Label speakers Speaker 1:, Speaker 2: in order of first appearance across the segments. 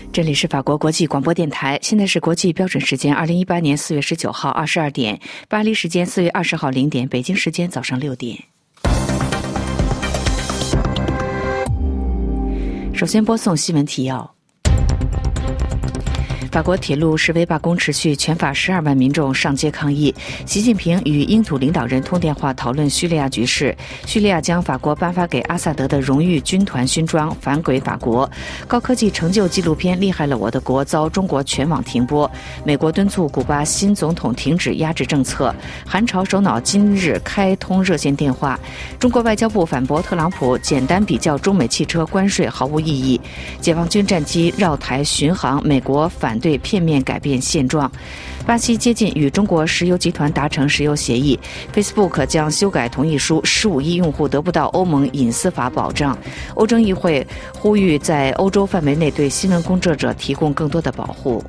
Speaker 1: 这里是法国国际广播电台，现在是国际标准时间2018年4月19号22点，巴黎时间4月20号0点，北京时间早上6点。首先播送新闻提要。法国铁路示威罢工持续，全法12万民众上街抗议。习近平与英土领导人通电话讨论叙利亚局势。叙利亚将法国颁发给阿萨德的荣誉军团勋章返给法国。高科技成就纪录片《厉害了我的国》遭中国全网停播。美国敦促古巴新总统停止压制政策。韩朝首脑今日开通热线电话。中国外交部反驳特朗普简单比较中美汽车关税毫无意义。解放军战机绕台巡航，美国反对片面改变现状。巴西接近与中国石油集团达成石油协议。Facebook 将修改同意书，15亿用户得不到欧盟隐私法保障。欧洲议会呼吁在欧洲范围内对新闻工作者提供更多的保护。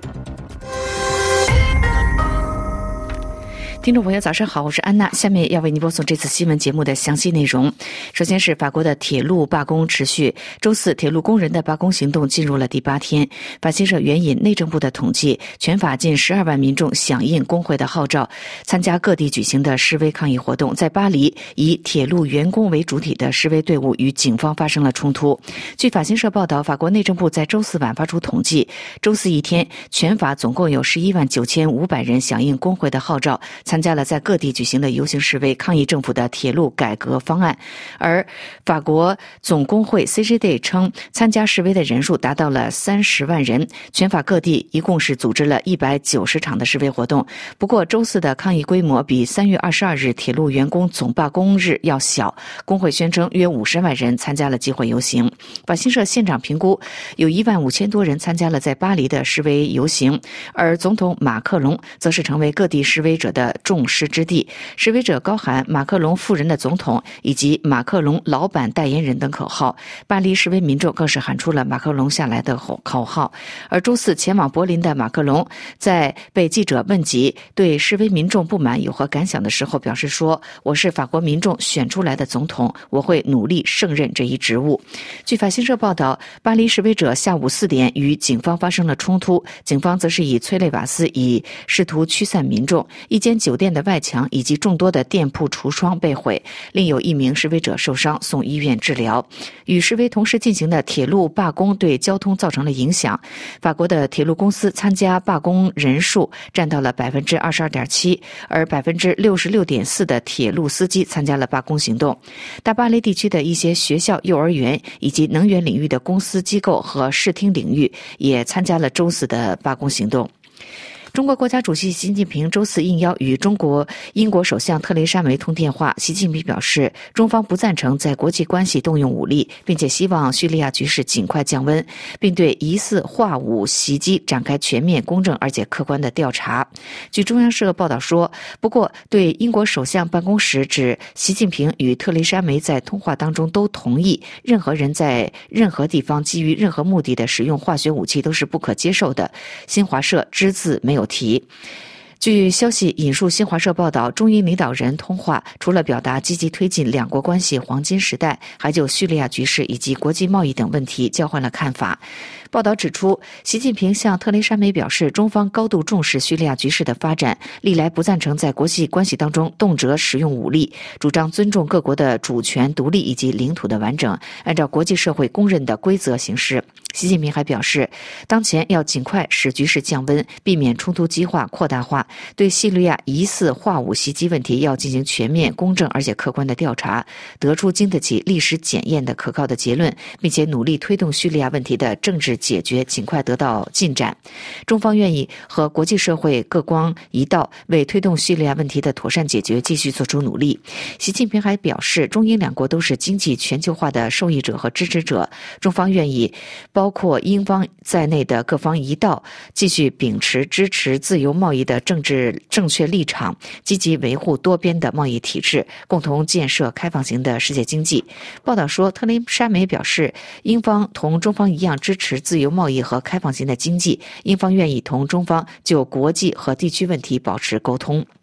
Speaker 1: 听众朋友早上好，我是安娜，下面要为您播送这次新闻节目的详细内容。首先是法国的铁路罢工持续，周四铁路工人的罢工行动进入了第8天。法新社援引内政部的统计，全法近12万民众响应工会的号召，参加各地举行的示威抗议活动。在巴黎，以铁路员工为主体的示威队伍与警方发生了冲突。据法新社报道，法国内政部在周四晚发出统计，周四一天，全法总共有11万9500人响应工会的号召，参加了在各地举行的游行示威，抗议政府的铁路改革方案。而法国总工会 CGD 称，参加示威的人数达到了30万人。全法各地一共是组织了190场的示威活动。不过，周四的抗议规模比3月22日铁路员工总罢工日要小。工会宣称约50万人参加了集会游行。法新社现场评估，有15000多人参加了在巴黎的示威游行，而总统马克龙则是成为各地示威者的众矢之的。示威者高喊马克龙夫人的总统以及马克龙老板代言人等口号。巴黎示威民众更是喊出了马克龙下来的口号。而周四前往柏林的马克龙在被记者问及对示威民众不满有何感想的时候表示说，我是法国民众选出来的总统，我会努力胜任这一职务。据法新社报道，巴黎示威者下午4点与警方发生了冲突，警方则是以催泪瓦斯以试图驱散民众。一间酒店的外墙以及众多的店铺橱窗被毁，另有1名示威者受伤送医院治疗。与示威同时进行的铁路罢工对交通造成了影响。法国的铁路公司参加罢工人数占到了 22.7%， 而 66.4% 的铁路司机参加了罢工行动。大巴黎地区的一些学校、幼儿园以及能源领域的公司机构和视听领域也参加了周四的罢工行动。中国国家主席习近平周四应邀与英国首相特蕾莎梅通电话。习近平表示，中方不赞成在国际关系动用武力，并且希望叙利亚局势尽快降温，并对疑似化武袭击展开全面、公正而且客观的调查。据中央社报道说，不过对英国首相办公室指，习近平与特蕾莎梅在通话当中都同意，任何人在任何地方基于任何目的的使用化学武器都是不可接受的。新华社只字没有提。据消息引述新华社报道，中英领导人通话除了表达积极推进两国关系黄金时代，还就叙利亚局势以及国际贸易等问题交换了看法。报道指出，习近平向特蕾莎梅表示，中方高度重视叙利亚局势的发展，历来不赞成在国际关系当中动辄使用武力，主张尊重各国的主权独立以及领土的完整，按照国际社会公认的规则行事。习近平还表示，当前要尽快使局势降温，避免冲突激化扩大化，对叙利亚疑似化武袭击问题要进行全面、公正而且客观的调查，得出经得起历史检验的可靠的结论，并且努力推动叙利亚问题的政治解决尽快得到进展。中方愿意和国际社会各光一道，为推动叙利亚问题的妥善解决继续做出努力。习近平还表示，中英两国都是经济全球化的受益者和支持者，中方愿意包括英方在内的各方一道，继续秉持支持自由贸易的政治正确立场，积极维护多边的贸易体制，共同建设开放型的世界经济。报道说，特蕾莎梅表示，英方同中方一样支持自由贸易和开放型的经济，英方愿意同中方就国际和地区问题保持沟通。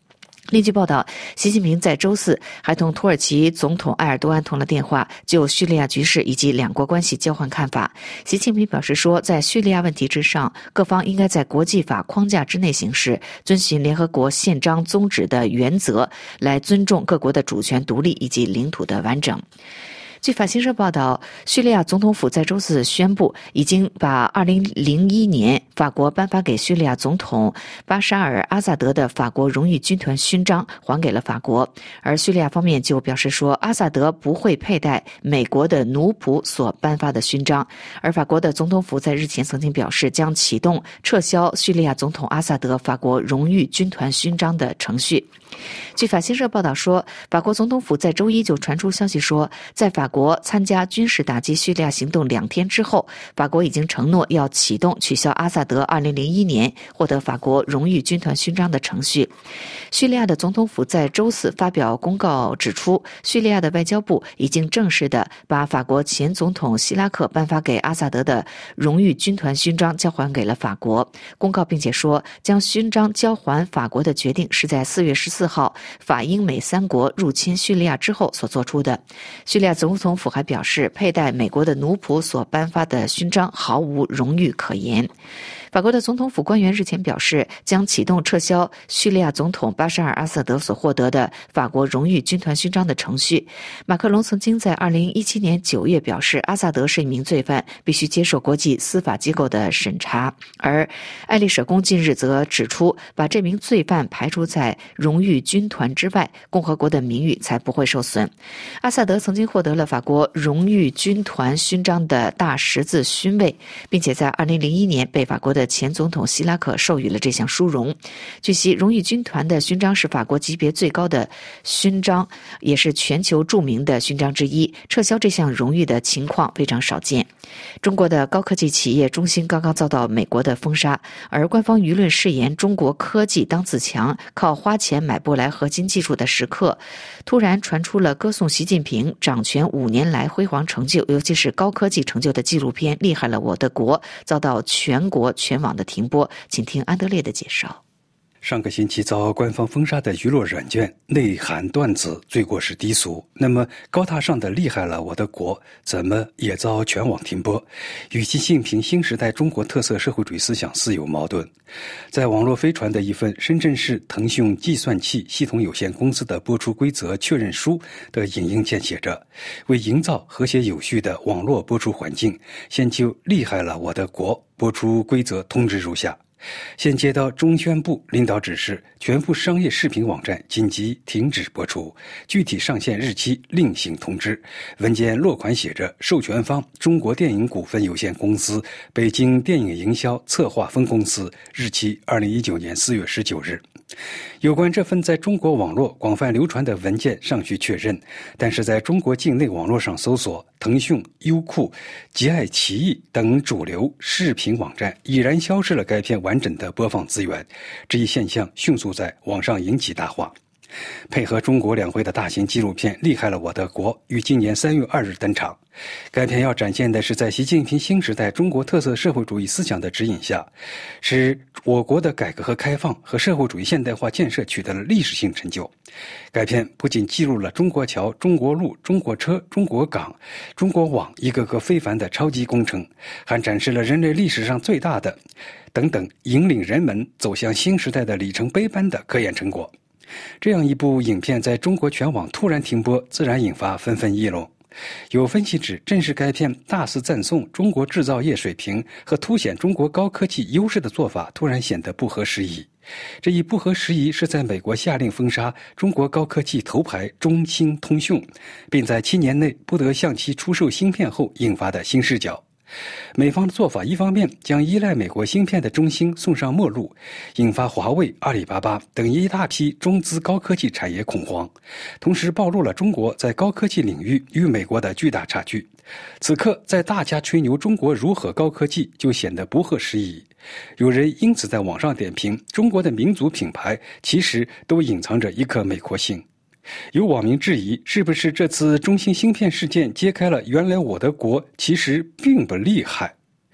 Speaker 1: 另据报道，习近平在周四还同土耳其总统埃尔多安通了电话，就叙利亚局势以及两国关系交换看法。习近平表示说，在叙利亚问题之上，各方应该在国际法框架之内行事，遵循联合国宪章宗旨的原则，来尊重各国的主权独立以及领土的完整。据法新社报道，叙利亚总统府在周四宣布，已经把2001年法国颁发给叙利亚总统巴沙尔·阿萨德的法国荣誉军团勋章还给了法国。而叙利亚方面就表示说，阿萨德不会佩戴美国的奴仆所颁发的勋章。而法国的总统府在日前曾经表示，将启动撤销叙利亚总统阿萨德法国荣誉军团勋章的程序。据法新社报道说，法国总统府在周一就传出消息说，在法国参加军事打击叙利亚行动2天之后，法国已经承诺要启动取消阿萨德2001年获得法国荣誉军团勋章的程序。叙利亚的总统府在周四发表公告指出，叙利亚的外交部已经正式的把法国前总统希拉克颁发给阿萨德的荣誉军团勋章交还给了法国。公告并且说，将勋章交还法国的决定是在4月14号法英美3国入侵叙利亚之后所做出的。叙利亚总统府还表示，佩戴美国的奴仆所颁发的勋章毫无荣誉可言。法国的总统府官员日前表示，将启动撤销叙利亚总统巴沙尔·阿萨德所获得的法国荣誉军团勋章的程序。马克龙曾经在2017年9月表示，阿萨德是一名罪犯，必须接受国际司法机构的审查。而爱丽舍宫近日则指出，把这名罪犯排除在荣誉军团之外，共和国的名誉才不会受损。阿萨德曾经获得了法国荣誉军团勋章的大十字勋位，并且在2001年被法国的前总统希拉克授予了这项殊荣。据悉，荣誉军团的勋章是法国级别最高的勋章，也是全球著名的勋章之一。撤销这项荣誉的情况非常少见。中国的高科技企业中兴刚刚遭到美国的封杀，而官方舆论誓言中国科技当自强，靠花钱买不来核心技术的时刻，突然传出了歌颂习近平掌权5年来辉煌成就，尤其是高科技成就的纪录片《厉害了我的国》遭到全国全网的停播。请听安德烈的介绍。
Speaker 2: 上个星期遭官方封杀的娱乐软件内涵段子罪过是低俗，那么高大上的厉害了我的国怎么也遭全网停播，与习近平新时代中国特色社会主义思想似有矛盾。在网络飞传的一份深圳市腾讯计算器系统有限公司的播出规则确认书的引用件写着，为营造和谐有序的网络播出环境，先就厉害了我的国播出规则通知如下。现接到中宣部领导指示，全部商业视频网站紧急停止播出，具体上线日期另行通知。文件落款写着授权方中国电影股份有限公司北京电影营销策划分公司，日期2019年4月19日。有关这份在中国网络广泛流传的文件尚需确认，但是在中国境内网络上搜索腾讯、优酷、极爱奇艺等主流视频网站，已然消失了该片完整的播放资源。这一现象迅速在网上引起大化。配合中国两会的大型纪录片《厉害了我的国》于今年3月2日登场。该片要展现的是在习近平新时代中国特色社会主义思想的指引下，使我国的改革和开放和社会主义现代化建设取得了历史性成就。该片不仅记录了中国桥、中国路、中国车、中国港、中国网一个个非凡的超级工程，还展示了人类历史上最大的等等引领人们走向新时代的里程碑般的科研成果。这样一部影片在中国全网突然停播，自然引发纷纷议论。有分析指，正是该片大肆赞颂中国制造业水平和凸显中国高科技优势的做法突然显得不合时宜。这一不合时宜是在美国下令封杀中国高科技头牌中兴通讯，并在7年内不得向其出售芯片后引发的新视角。美方的做法一方面将依赖美国芯片的中兴送上末路，引发华为、阿里巴巴等一大批中资高科技产业恐慌，同时暴露了中国在高科技领域与美国的巨大差距。此刻在大家吹牛中国如何高科技就显得不合时宜。有人因此在网上点评，中国的民族品牌其实都隐藏着一颗美国心。有网民质疑，是不是这次中兴芯片事件揭开了原来我的国其实并不厉害？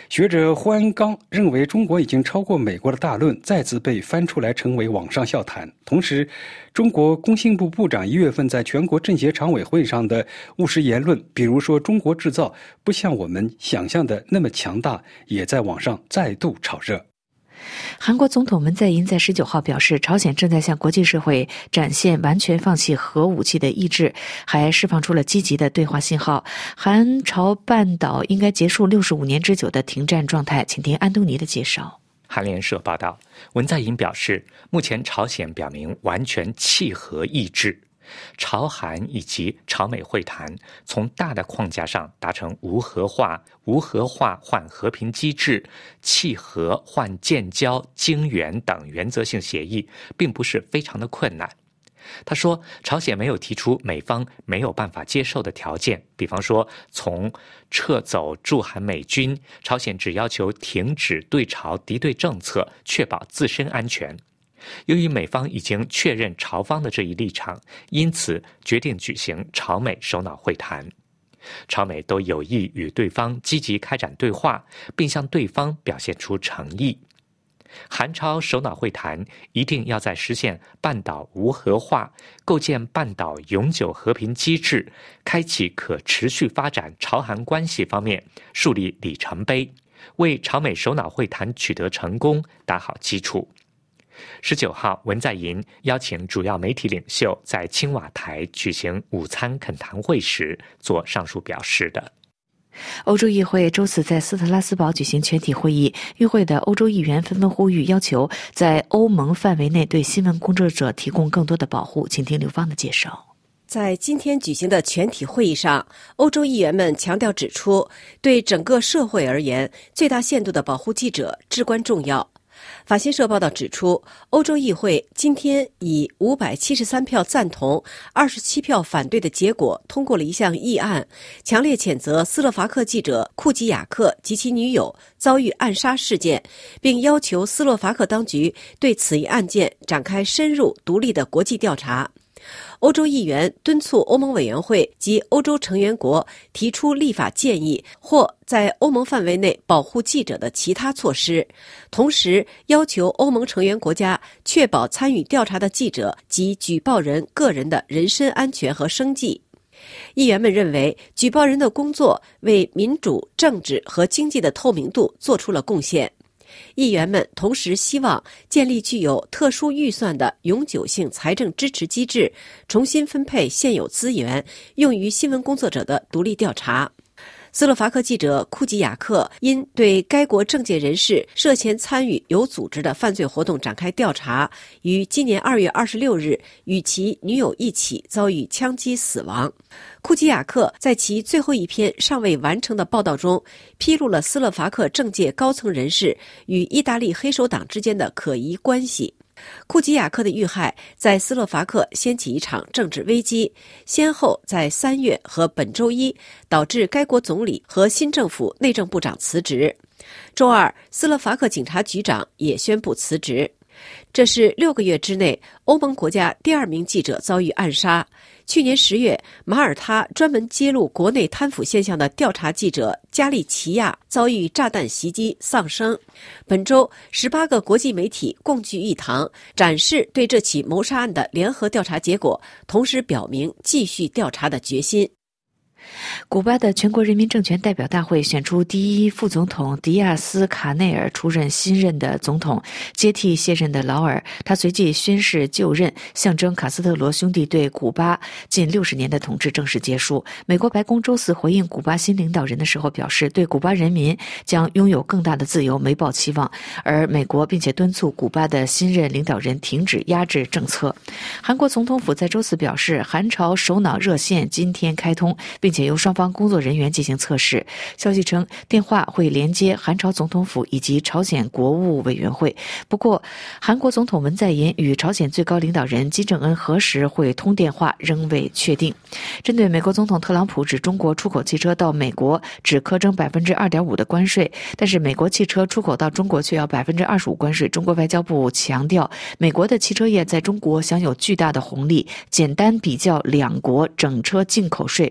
Speaker 2: 学者胡安刚认为，中国已经超过美国的大论，再次被翻出来成为网上笑谈。同时，中国工信部部长1月份在全国政协常委会上的务实言论，比如说中国制造不像我们想象的那么强大，也在网上再度炒热。
Speaker 1: 韩国总统文在寅在19号表示，朝鲜正在向国际社会展现完全放弃核武器的意志，还释放出了积极的对话信号。韩朝半岛应该结束65年之久的停战状态。请听安东尼的介绍。
Speaker 3: 韩联社报道，文在寅表示，目前朝鲜表明完全弃核意志。朝韩以及朝美会谈从大的框架上达成无核化换和平机制、弃核换建交、经援等原则性协议，并不是非常的困难。他说，朝鲜没有提出美方没有办法接受的条件，比方说从撤走驻韩美军，朝鲜只要求停止对朝敌对政策，确保自身安全。由于美方已经确认朝方的这一立场，因此决定举行朝美首脑会谈。朝美都有意与对方积极开展对话，并向对方表现出诚意。韩朝首脑会谈一定要在实现半岛无核化、构建半岛永久和平机制、开启可持续发展朝韩关系方面树立里程碑，为朝美首脑会谈取得成功打好基础。19号，文在寅邀请主要媒体领袖在青瓦台举行午餐恳谈会时做上述表示的。
Speaker 1: 欧洲议会周四在斯特拉斯堡举行全体会议，与会的欧洲议员纷纷呼吁要求在欧盟范围内对新闻工作者提供更多的保护。请听刘芳的介绍。
Speaker 4: 在今天举行的全体会议上，欧洲议员们强调指出，对整个社会而言，最大限度的保护记者至关重要。法新社报道指出，欧洲议会今天以573票赞同、27票反对的结果通过了一项议案，强烈谴责斯洛伐克记者库吉亚克及其女友遭遇暗杀事件，并要求斯洛伐克当局对此一案件展开深入独立的国际调查。欧洲议员敦促欧盟委员会及欧洲成员国提出立法建议或在欧盟范围内保护记者的其他措施，同时要求欧盟成员国家确保参与调查的记者及举报人个人的人身安全和生计。议员们认为，举报人的工作为民主、政治和经济的透明度做出了贡献。议员们同时希望建立具有特殊预算的永久性财政支持机制，重新分配现有资源，用于新闻工作者的独立调查。斯洛伐克记者库吉亚克因对该国政界人士涉嫌参与有组织的犯罪活动展开调查，于今年2月26日与其女友一起遭遇枪击死亡。库吉亚克在其最后一篇尚未完成的报道中披露了斯洛伐克政界高层人士与意大利黑手党之间的可疑关系。库吉亚克的遇害在斯洛伐克掀起一场政治危机，先后在3月和本周一导致该国总理和新政府内政部长辞职。周二，斯洛伐克警察局长也宣布辞职。这是6个月之内欧盟国家第2名记者遭遇暗杀。去年10月，马耳他专门揭露国内贪腐现象的调查记者加利奇亚遭遇炸弹袭击丧生。本周，18个国际媒体共聚一堂，展示对这起谋杀案的联合调查结果，同时表明继续调查的决心。
Speaker 1: 古巴的全国人民政权代表大会选出第一副总统迪亚斯卡内尔出任新任的总统，接替卸任的劳尔。他随即宣誓就任，象征卡斯特罗兄弟对古巴近60年的统治正式结束。美国白宫周四回应古巴新领导人的时候表示，对古巴人民将拥有更大的自由没抱期望，而美国并且敦促古巴的新任领导人停止压制政策。韩国总统府在周四表示，韩朝首脑热线今天开通，并且由双方工作人员进行测试。消息称，电话会连接韩朝总统府以及朝鲜国务委员会。不过，韩国总统文在寅与朝鲜最高领导人金正恩何时会通电话仍未确定。针对美国总统特朗普指中国出口汽车到美国只苛征 2.5% 的关税，但是美国汽车出口到中国却要 25% 关税。中国外交部强调，美国的汽车业在中国享有巨大的红利，简单比较两国整车进口税是没有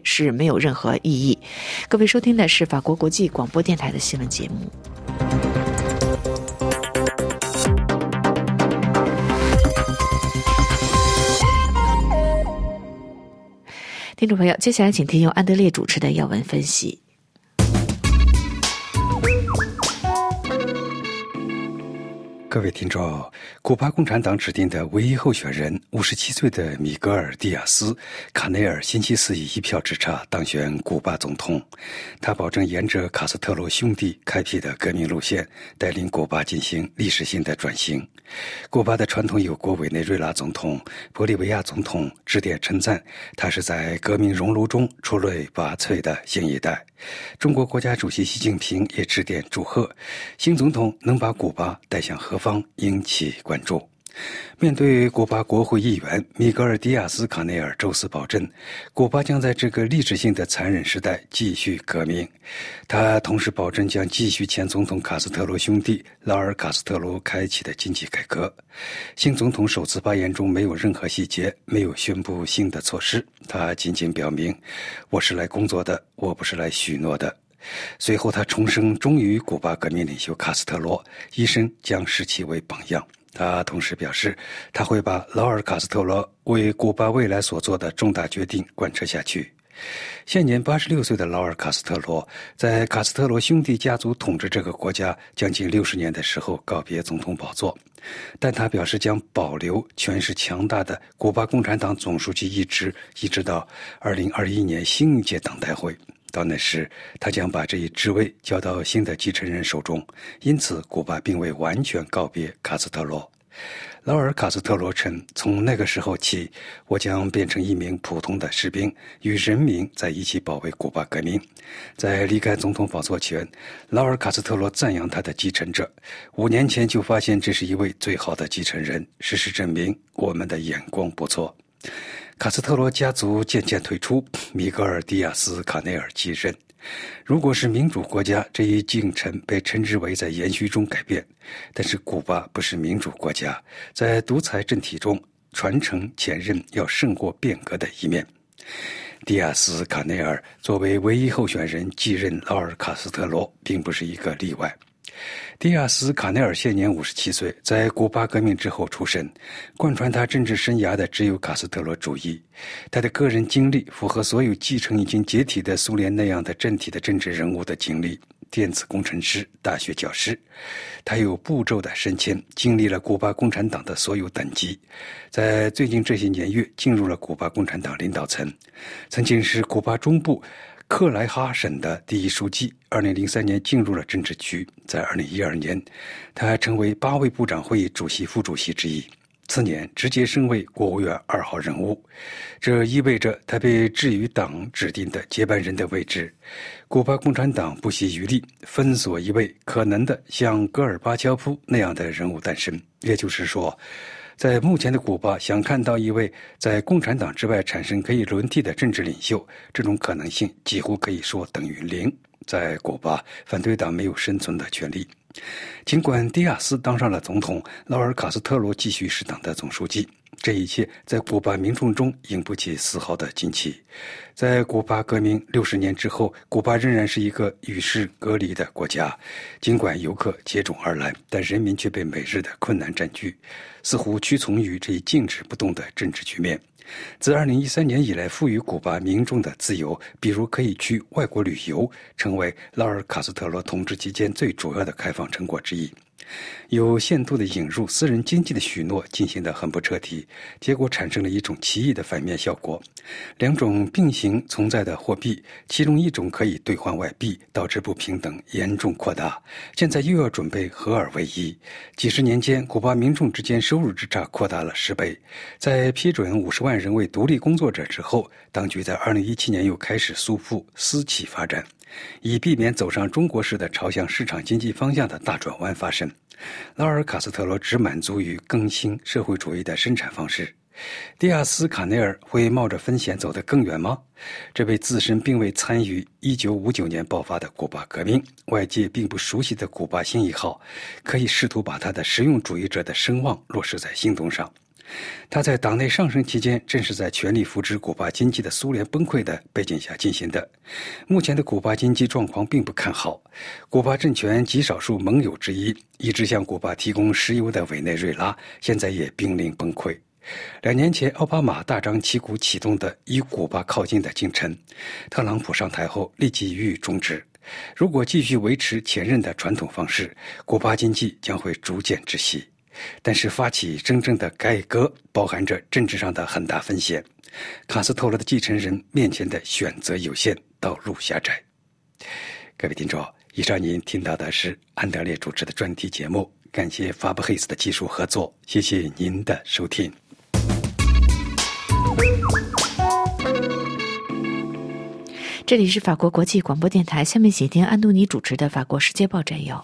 Speaker 1: 有任何意义。各位收听的是法国国际广播电台的新闻节目。听众朋友，接下来请听由安德烈主持的要闻分析。
Speaker 2: 各位听众，古巴共产党指定的唯一候选人57岁的米格尔·迪亚斯·卡内尔星期四以1票之差当选古巴总统。他保证沿着卡斯特罗兄弟开辟的革命路线，带领古巴进行历史性的转型。古巴的传统有国委内瑞拉总统、玻利维亚总统致电称赞，他是在革命熔炉中出类拔萃的新一代。中国国家主席习近平也致电祝贺，新总统能把古巴带向何方引起关注。面对古巴国会议员米格尔·迪亚斯·卡内尔周四保证，古巴将在这个历史性的残忍时代继续革命。他同时保证将继续前总统卡斯特罗兄弟劳尔·卡斯特罗开启的经济改革。新总统首次发言中没有任何细节，没有宣布新的措施，他仅仅表明，我是来工作的，我不是来许诺的。随后他重申忠于古巴革命领袖卡斯特罗，一生将视其为榜样。他同时表示，他会把劳尔·卡斯特罗为古巴未来所做的重大决定贯彻下去。现年86岁的劳尔·卡斯特罗在卡斯特罗兄弟家族统治这个国家将近60年的时候告别总统宝座，但他表示将保留权势强大的古巴共产党总书记一职，一直到2021年新一届党代会。到那时，他将把这一职位交到新的继承人手中，因此古巴并未完全告别卡斯特罗。劳尔·卡斯特罗称，从那个时候起，我将变成一名普通的士兵，与人民在一起保卫古巴革命。在离开总统宝座前，劳尔·卡斯特罗赞扬他的继承者，5年前就发现这是一位最好的继承人，事实证明我们的眼光不错。卡斯特罗家族渐渐退出，米格尔·迪亚斯·卡内尔继任。如果是民主国家，这一进程被称之为在延续中改变，但是古巴不是民主国家，在独裁政体中，传承前任要胜过变革的一面。迪亚斯·卡内尔作为唯一候选人继任劳尔·卡斯特罗，并不是一个例外。迪亚斯·卡内尔现年57岁，在古巴革命之后出生，贯穿他政治生涯的只有卡斯特罗主义。他的个人经历符合所有继承已经解体的苏联那样的政体的政治人物的经历，电子工程师、大学教师。他有步骤的升迁，经历了古巴共产党的所有等级，在最近这些年月进入了古巴共产党领导层，曾经是古巴中部克莱哈省的第一书记，2003年进入了政治局，在2012年，他成为8位部长会议主席、副主席之一。次年直接升为国务院2号人物，这意味着他被置于党指定的接班人的位置。古巴共产党不惜余力封锁一位可能的像戈尔巴乔夫那样的人物诞生，也就是说，在目前的古巴，想看到一位在共产党之外产生可以轮替的政治领袖，这种可能性几乎可以说等于0。在古巴，反对党没有生存的权利。尽管迪亚斯当上了总统，劳尔·卡斯特罗继续是党的总书记，这一切在古巴民众中引不起丝毫的惊奇。在古巴革命60年之后，古巴仍然是一个与世隔离的国家。尽管游客接踵而来，但人民却被每日的困难占据，似乎屈从于这一静止不动的政治局面。自2013年以来，赋予古巴民众的自由，比如可以去外国旅游，成为劳尔·卡斯特罗统治期间最主要的开放成果之一。有限度的引入私人经济的许诺进行得很不彻底，结果产生了一种奇异的反面效果。2种并行存在的货币，其中一种可以兑换外币，导致不平等严重扩大。现在又要准备合二为一。几十年间，古巴民众之间收入之差扩大了10倍。在批准50万人为独立工作者之后，当局在2017年又开始苏复私企发展，以避免走上中国式的朝向市场经济方向的大转弯发生。劳尔·卡斯特罗只满足于更新社会主义的生产方式。迪亚斯·卡内尔会冒着风险走得更远吗？这位自身并未参与1959年爆发的古巴革命，外界并不熟悉的古巴新1号，可以试图把他的实用主义者的声望落实在行动上。 他在党内上升期间，正是在全力扶持古巴经济的苏联崩溃的背景下进行的。目前的古巴经济状况并不看好。古巴政权极少数盟友之一，一直向古巴提供石油的委内瑞拉，现在也濒临崩溃。2年前，奥巴马大张旗鼓启动的与古巴靠近的进程，特朗普上台后立即予以终止。如果继续维持前任的传统方式，古巴经济将会逐渐窒息。但是发起真正的改革包含着政治上的很大风险，卡斯特罗的继承人面前的选择有限，道路狭窄。各位听众，以上您听到的是安德烈主持的专题节目，感谢法布黑斯的技术合作，谢谢您的收听。
Speaker 1: 这里是法国国际广播电台，下面请听安东尼主持的法国世界报摘要。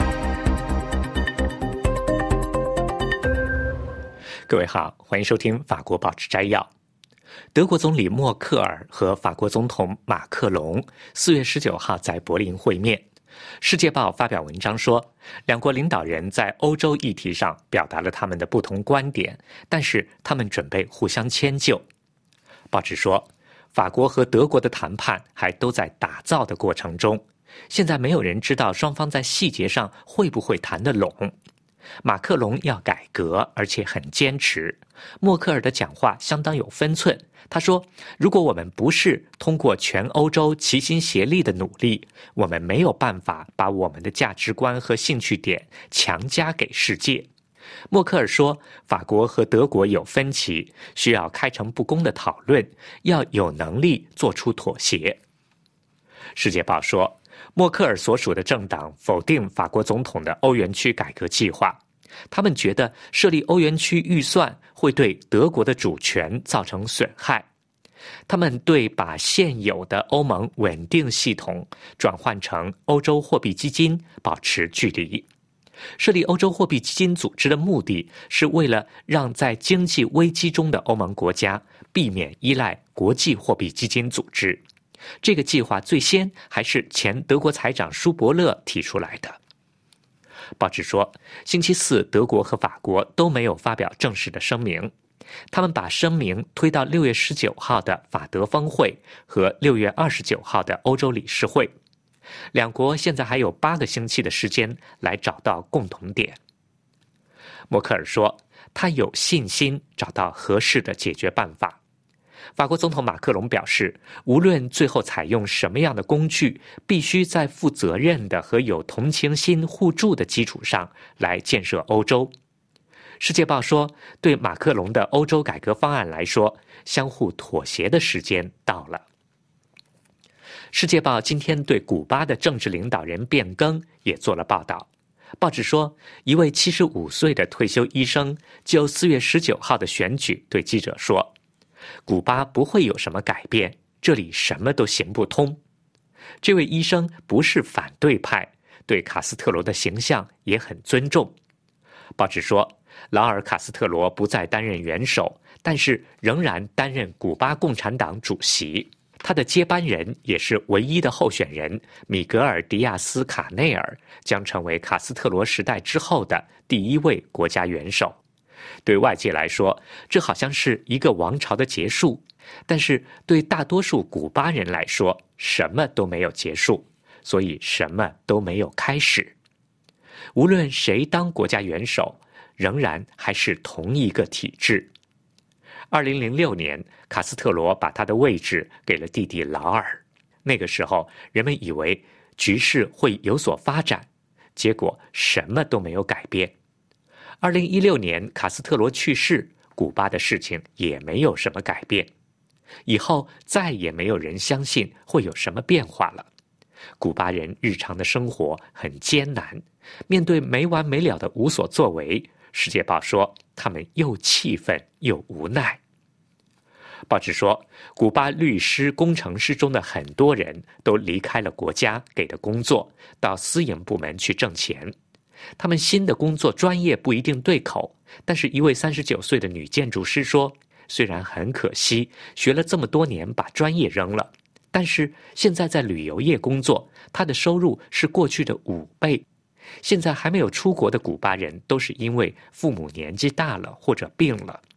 Speaker 3: 各位好，欢迎收听法国报纸摘要。德国总理默克尔和法国总统马克龙4月19号在柏林会面。世界报发表文章说，两国领导人在欧洲议题上表达了他们的不同观点，但是他们准备互相迁就。报纸说，法国和德国的谈判还都在打造的过程中，现在没有人知道双方在细节上会不会谈得拢。马克龙要改革，而且很坚持。默克尔的讲话相当有分寸。他说，如果我们不是通过全欧洲齐心协力的努力，我们没有办法把我们的价值观和兴趣点强加给世界。默克尔说，法国和德国有分歧，需要开诚布公的讨论，要有能力做出妥协。世界报说，默克尔所属的政党否定法国总统的欧元区改革计划，他们觉得设立欧元区预算会对德国的主权造成损害。他们对把现有的欧盟稳定系统转换成欧洲货币基金保持距离。设立欧洲货币基金组织的目的是为了让在经济危机中的欧盟国家避免依赖国际货币基金组织。这个计划最先还是前德国财长舒伯勒提出来的。报纸说，星期四德国和法国都没有发表正式的声明，他们把声明推到6月19号的法德峰会和6月29号的欧洲理事会。两国现在还有8个星期的时间来找到共同点。默克尔说，他有信心找到合适的解决办法。法国总统马克龙表示，无论最后采用什么样的工具，必须在负责任的和有同情心互助的基础上来建设欧洲。世界报说，对马克龙的欧洲改革方案来说，相互妥协的时间到了。世界报今天对古巴的政治领导人变更也做了报道。报纸说，一位75岁的退休医生就4月19号的选举对记者说，古巴不会有什么改变，这里什么都行不通。这位医生不是反对派，对卡斯特罗的形象也很尊重。报纸说，劳尔·卡斯特罗不再担任元首，但是仍然担任古巴共产党主席。他的接班人也是唯一的候选人米格尔·迪亚斯·卡内尔将成为卡斯特罗时代之后的第一位国家元首。对外界来说，这好像是一个王朝的结束，但是对大多数古巴人来说，什么都没有结束，所以什么都没有开始。无论谁当国家元首，仍然还是同一个体制。2006年，卡斯特罗把他的位置给了弟弟劳尔。那个时候，人们以为局势会有所发展，结果什么都没有改变。2016年，卡斯特罗去世，古巴的事情也没有什么改变。以后再也没有人相信会有什么变化了。古巴人日常的生活很艰难，面对没完没了的无所作为，世界报说他们又气愤又无奈。报纸说，古巴律师、工程师中的很多人都离开了国家给的工作，到私营部门去挣钱。他们新的工作专业不一定对口，但是一位39岁的女建筑师说，虽然很可惜，学了这么多年把专业扔了，但是现在在旅游业工作，她的收入是过去的5倍。现在还没有出国的古巴人都是因为父母年纪大了或者病了。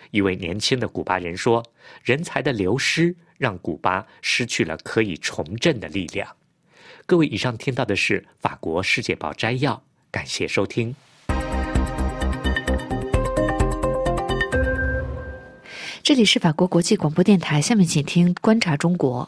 Speaker 3: 一位年轻的古巴人说，人才的流失让古巴失去了可以重振的力量。各位，以上听到的是法国世界报摘要，感谢收听。
Speaker 1: 这里是法国国际广播电台，下面请听观察中国。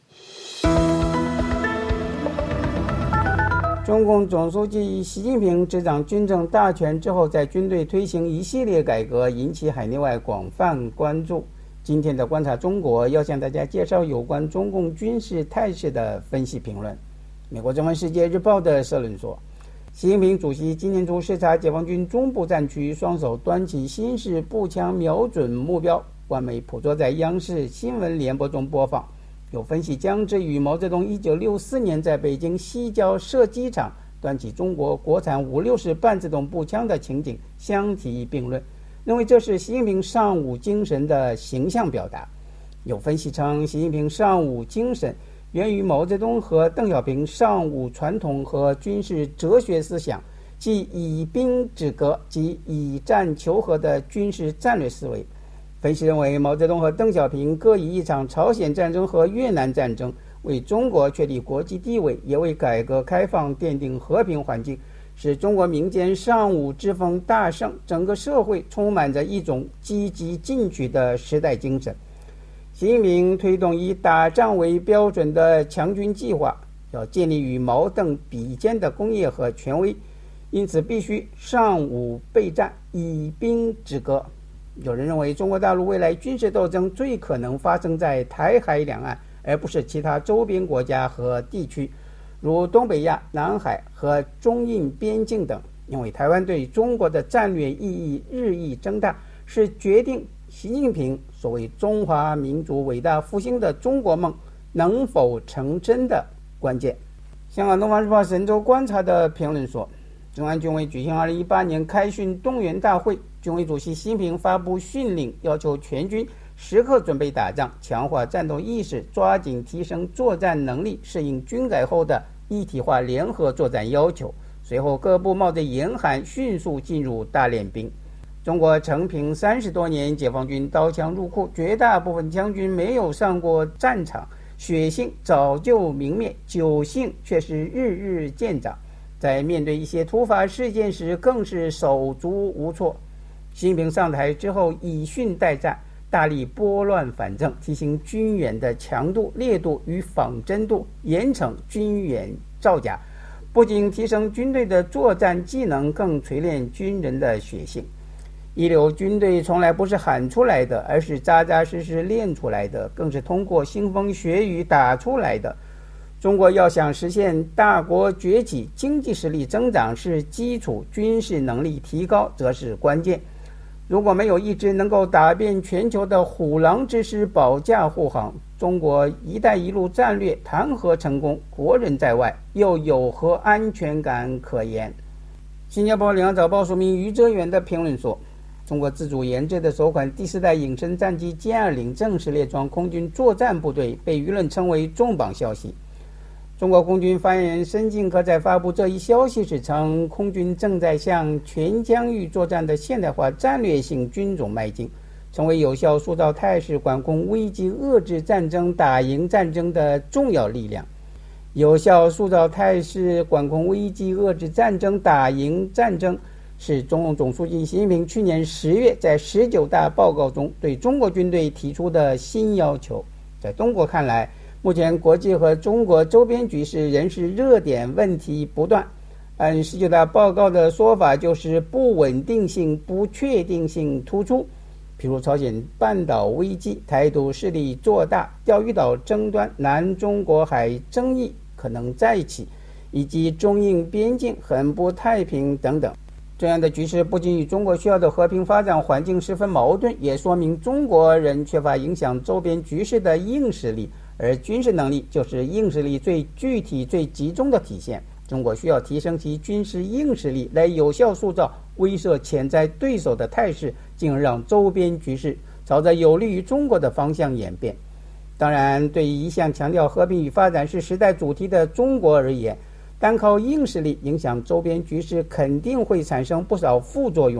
Speaker 5: 中共总书记习近平执掌军政大权之后，在军队推行一系列改革，引起海内外广泛关注。今天的观察中国要向大家介绍有关中共军事态势的分析评论。美国《中文世界日报》的社论说，习近平主席今年初视察解放军中部战区，双手端起新式步枪瞄准目标，官媒捕捉在央视新闻联播中播放。有分析将之与毛泽东1964年在北京西郊射击场端起中国国产560半自动步枪的情景相提并论，认为这是习近平尚武精神的形象表达。有分析称，习近平尚武精神源于毛泽东和邓小平尚武传统和军事哲学思想，即以兵止戈及以战求和的军事战略思维。分析认为，毛泽东和邓小平各以一场朝鲜战争和越南战争为中国确立国际地位，也为改革开放奠定和平环境，使中国民间尚武之风大盛，整个社会充满着一种积极进取的时代精神。习近平推动以打仗为标准的强军计划，要建立与毛邓比肩的工业和权威，因此必须尚武备战，以兵止戈。有人认为，中国大陆未来军事斗争最可能发生在台海两岸，而不是其他周边国家和地区，如东北亚、南海和中印边境等。因为台湾对中国的战略意义日益增大，是决定习近平所谓中华民族伟大复兴的中国梦能否成真的关键。香港东方日报神州观察的评论说，中央军委举行2018年开训动员大会，军委主席习近平发布训令，要求全军时刻准备打仗，强化战斗意识，抓紧提升作战能力，适应军改后的一体化联合作战要求。随后各部冒着严寒迅速进入大练兵。中国承平30多年，解放军刀枪入库，绝大部分将军没有上过战场，血性早就泯灭，酒性却是日日见长。在面对一些突发事件时，更是手足无措。习近平上台之后，以训代战，大力拨乱反正，提升军演的强度、烈度与仿真度，严惩军演造假，不仅提升军队的作战技能，更锤炼军人的血性。一流军队从来不是喊出来的，而是扎扎实实练出来的，更是通过腥风血雨打出来的。中国要想实现大国崛起，经济实力增长是基础，军事能力提高则是关键。如果没有一支能够打遍全球的虎狼之师保驾护航，中国“一带一路”战略谈何成功？国人在外，又有何安全感可言？新加坡《两早报》署名于哲远的评论说，中国自主研制的首款第4代隐身战机歼20正式列装空军作战部队，被舆论称为重磅消息。中国空军发言人申进科在发布这一消息时称，空军正在向全疆域作战的现代化战略性军种迈进，成为有效塑造态势、管控危机、遏制战争、打赢战争的重要力量。有效塑造态势、管控危机、遏制战争、打赢战争，是中共总书记习近平去年10月在19大报告中对中国军队提出的新要求。在中国看来，目前国际和中国周边局势仍是热点问题不断。按19大报告的说法，就是不稳定性、不确定性突出，譬如朝鲜半岛危机、台独势力做大、钓鱼岛争端、南中国海争议可能再起，以及中印边境很不太平等等。这样的局势不仅与中国需要的和平发展环境十分矛盾，也说明中国人缺乏影响周边局势的硬实力，而军事能力就是硬实力最具体、最集中的体现。中国需要提升其军事硬实力，来有效塑造威慑潜在对手的态势，进而让周边局势朝着有利于中国的方向演变。当然，对于一向强调和平与发展是时代主题的中国而言，单靠硬实力影响周边局势肯定会产生不少副作用。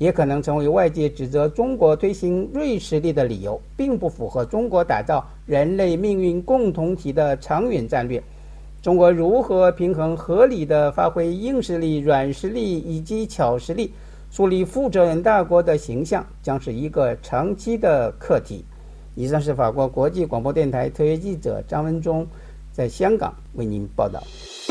Speaker 5: 也可能成为外界指责中国推行锐实力的理由，并不符合中国打造人类命运共同体的长远战略。中国如何平衡合理的发挥硬实力、软实力以及巧实力，树立负责任大国的形象，将是一个长期的课题。以上是法国国际广播电台特约记者张文忠在香港为您报道。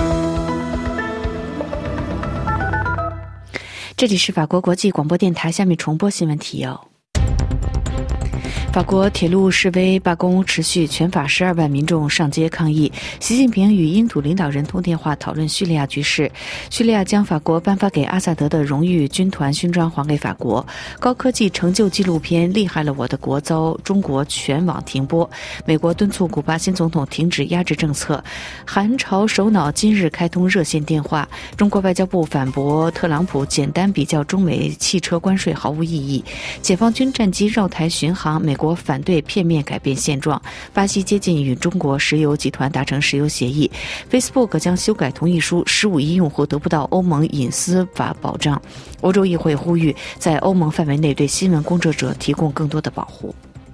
Speaker 1: 这里是法国国际广播电台，下面重播新闻提要。法国铁路示威罢工持续，全法12万民众上街抗议。习近平与英土领导人通电话讨论叙利亚局势。叙利亚将法国颁发给阿萨德的荣誉军团勋章还给法国。高科技成就纪录片《厉害了我的国》遭中国全网停播。美国敦促古巴新总统停止压制政策。韩朝首脑今日开通热线电话。中国外交部反驳特朗普简单比较中美汽车关税毫无意义。解放军战机绕台巡航，美国反对片面改变现状。巴西接近与中国石油集团达成石油协议。Facebook 将修改同意书，15亿用户得不到欧盟隐私法保障。欧洲议会呼吁在欧盟范围内对新闻工作者提供更多的保护。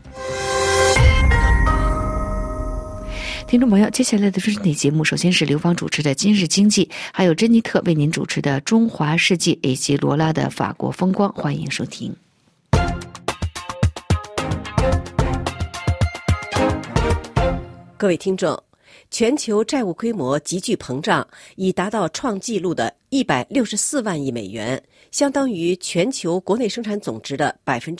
Speaker 1: 听众朋友，接下来的专题节目首先是刘芳主持的今日经济，还有珍妮特为您主持的中华世纪以及罗拉的法国风光，欢迎收听。
Speaker 4: 各位听众，全球债务规模急剧膨胀，已达到创纪录的164万亿美元，相当于全球国内生产总值的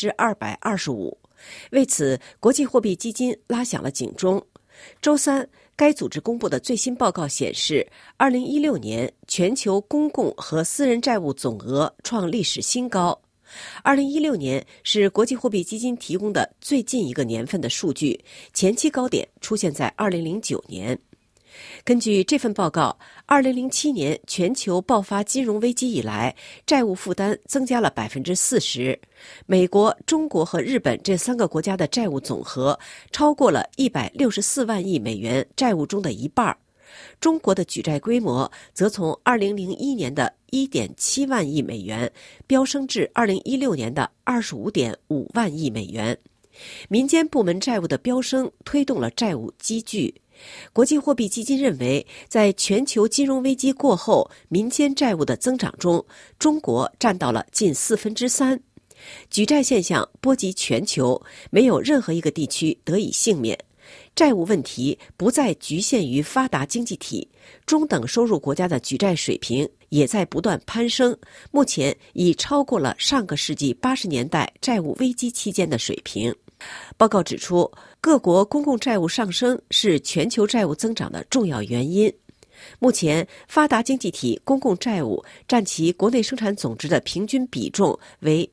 Speaker 4: 225%。为此，国际货币基金拉响了警钟。周三，该组织公布的最新报告显示，2016年全球公共和私人债务总额创历史新高。2016年是国际货币基金提供的最近一个年份的数据，前期高点出现在2009年。根据这份报告，2007年全球爆发金融危机以来，债务负担增加了40%。美国、中国和日本这3个国家的债务总和超过了164万亿美元债务中的一半。中国的举债规模则从2001年的1.7万亿美元飙升至2016年的25.5万亿美元。民间部门债务的飙升推动了债务积聚。国际货币基金认为，在全球金融危机过后，民间债务的增长中，中国占到了近3/4。举债现象波及全球，没有任何一个地区得以幸免。债务问题不再局限于发达经济体，中等收入国家的举债水平也在不断攀升，目前已超过了上个世纪80年代债务危机期间的水平。报告指出，各国公共债务上升是全球债务增长的重要原因。目前，发达经济体公共债务占其国内生产总值的平均比重为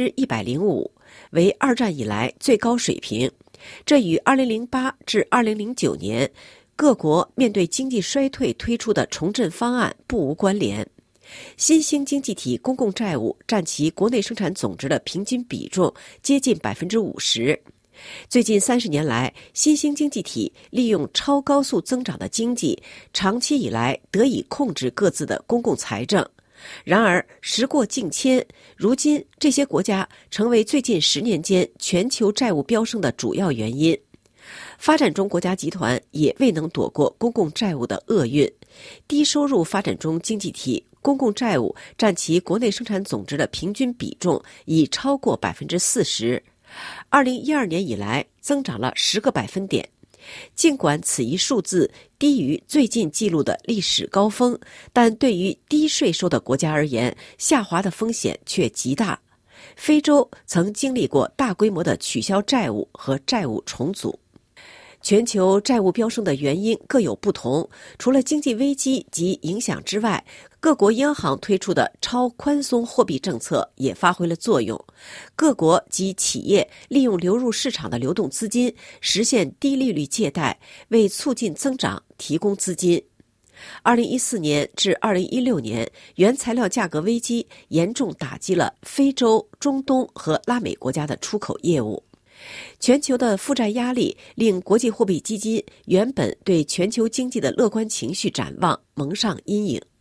Speaker 4: 105%，为二战以来最高水平。这与2008至2009年各国面对经济衰退推出的重振方案不无关联。新兴经济体公共债务占其国内生产总值的平均比重接近50%。最近30年来，新兴经济体利用超高速增长的经济，长期以来得以控制各自的公共财政。然而，时过境迁，如今这些国家成为最近10年间全球债务飙升的主要原因。发展中国家集团也未能躲过公共债务的厄运。低收入发展中经济体公共债务占其国内生产总值的平均比重已超过40%。2012年以来增长了10个百分点。尽管此一数字低于最近记录的历史高峰，但对于低税收的国家而言，下滑的风险却极大。非洲曾经历过大规模的取消债务和债务重组。全球债务飙升的原因各有不同，除了经济危机及影响之外，各国央行推出的超宽松货币政策也发挥了作用。各国及企业利用流入市场的流动资金，实现低利率借贷，为促进增长提供资金。2014年至2016年，原材料价格危机严重打击了非洲、中东和拉美国家的出口业务。全球的负债压力令国际货币基金原本对全球经济的乐观情绪展望蒙上阴影。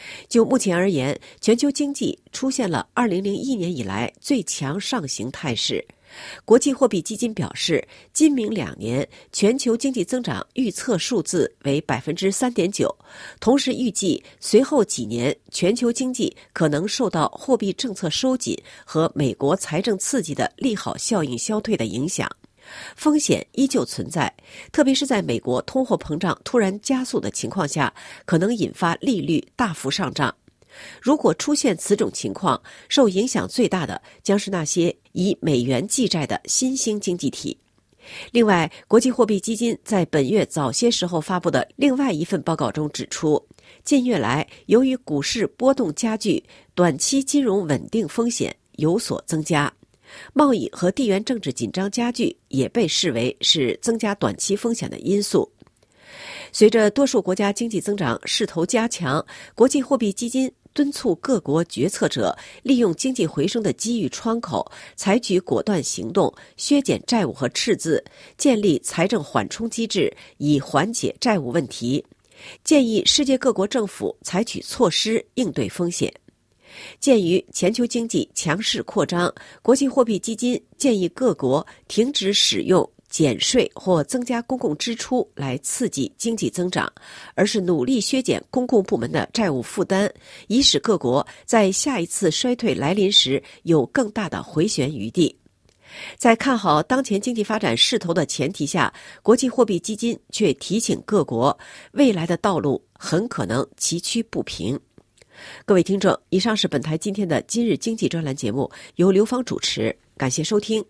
Speaker 4: 就目前而言，全球经济出现了2001年以来最强上行态势。国际货币基金表示，今明2年全球经济增长预测数字为 3.9%， 同时预计随后几年全球经济可能受到货币政策收紧和美国财政刺激的利好效应消退的影响。风险依旧存在，特别是在美国通货膨胀突然加速的情况下，可能引发利率大幅上涨。如果出现此种情况，受影响最大的将是那些以美元计债的新兴经济体。另外，国际货币基金在本月早些时候发布的另外一份报告中指出，近月来由于股市波动加剧，短期金融稳定风险有所增加。贸易和地缘政治紧张加剧也被视为是增加短期风险的因素。随着多数国家经济增长势头加强，国际货币基金敦促各国决策者利用经济回升的机遇窗口，采取果断行动，削减债务和赤字，建立财政缓冲机制，以缓解债务问题。建议世界各国政府采取措施应对风险。鉴于全球经济强势扩张，国际货币基金建议各国停止使用减税或增加公共支出来刺激经济增长，而是努力削减公共部门的债务负担，以使各国在下一次衰退来临时有更大的回旋余地。在看好当前经济发展势头的前提下，国际货币基金却提醒各国，未来的道路很可能崎岖不平。各位听众，以上是本台今天的今日经济专栏节目，由刘芳主持，感谢收听。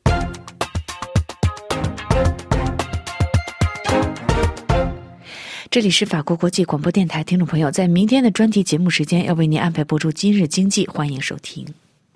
Speaker 1: 这里是法国国际广播电台，听众朋友，在明天的专题节目时间要为您安排播出今日经济，欢迎收听。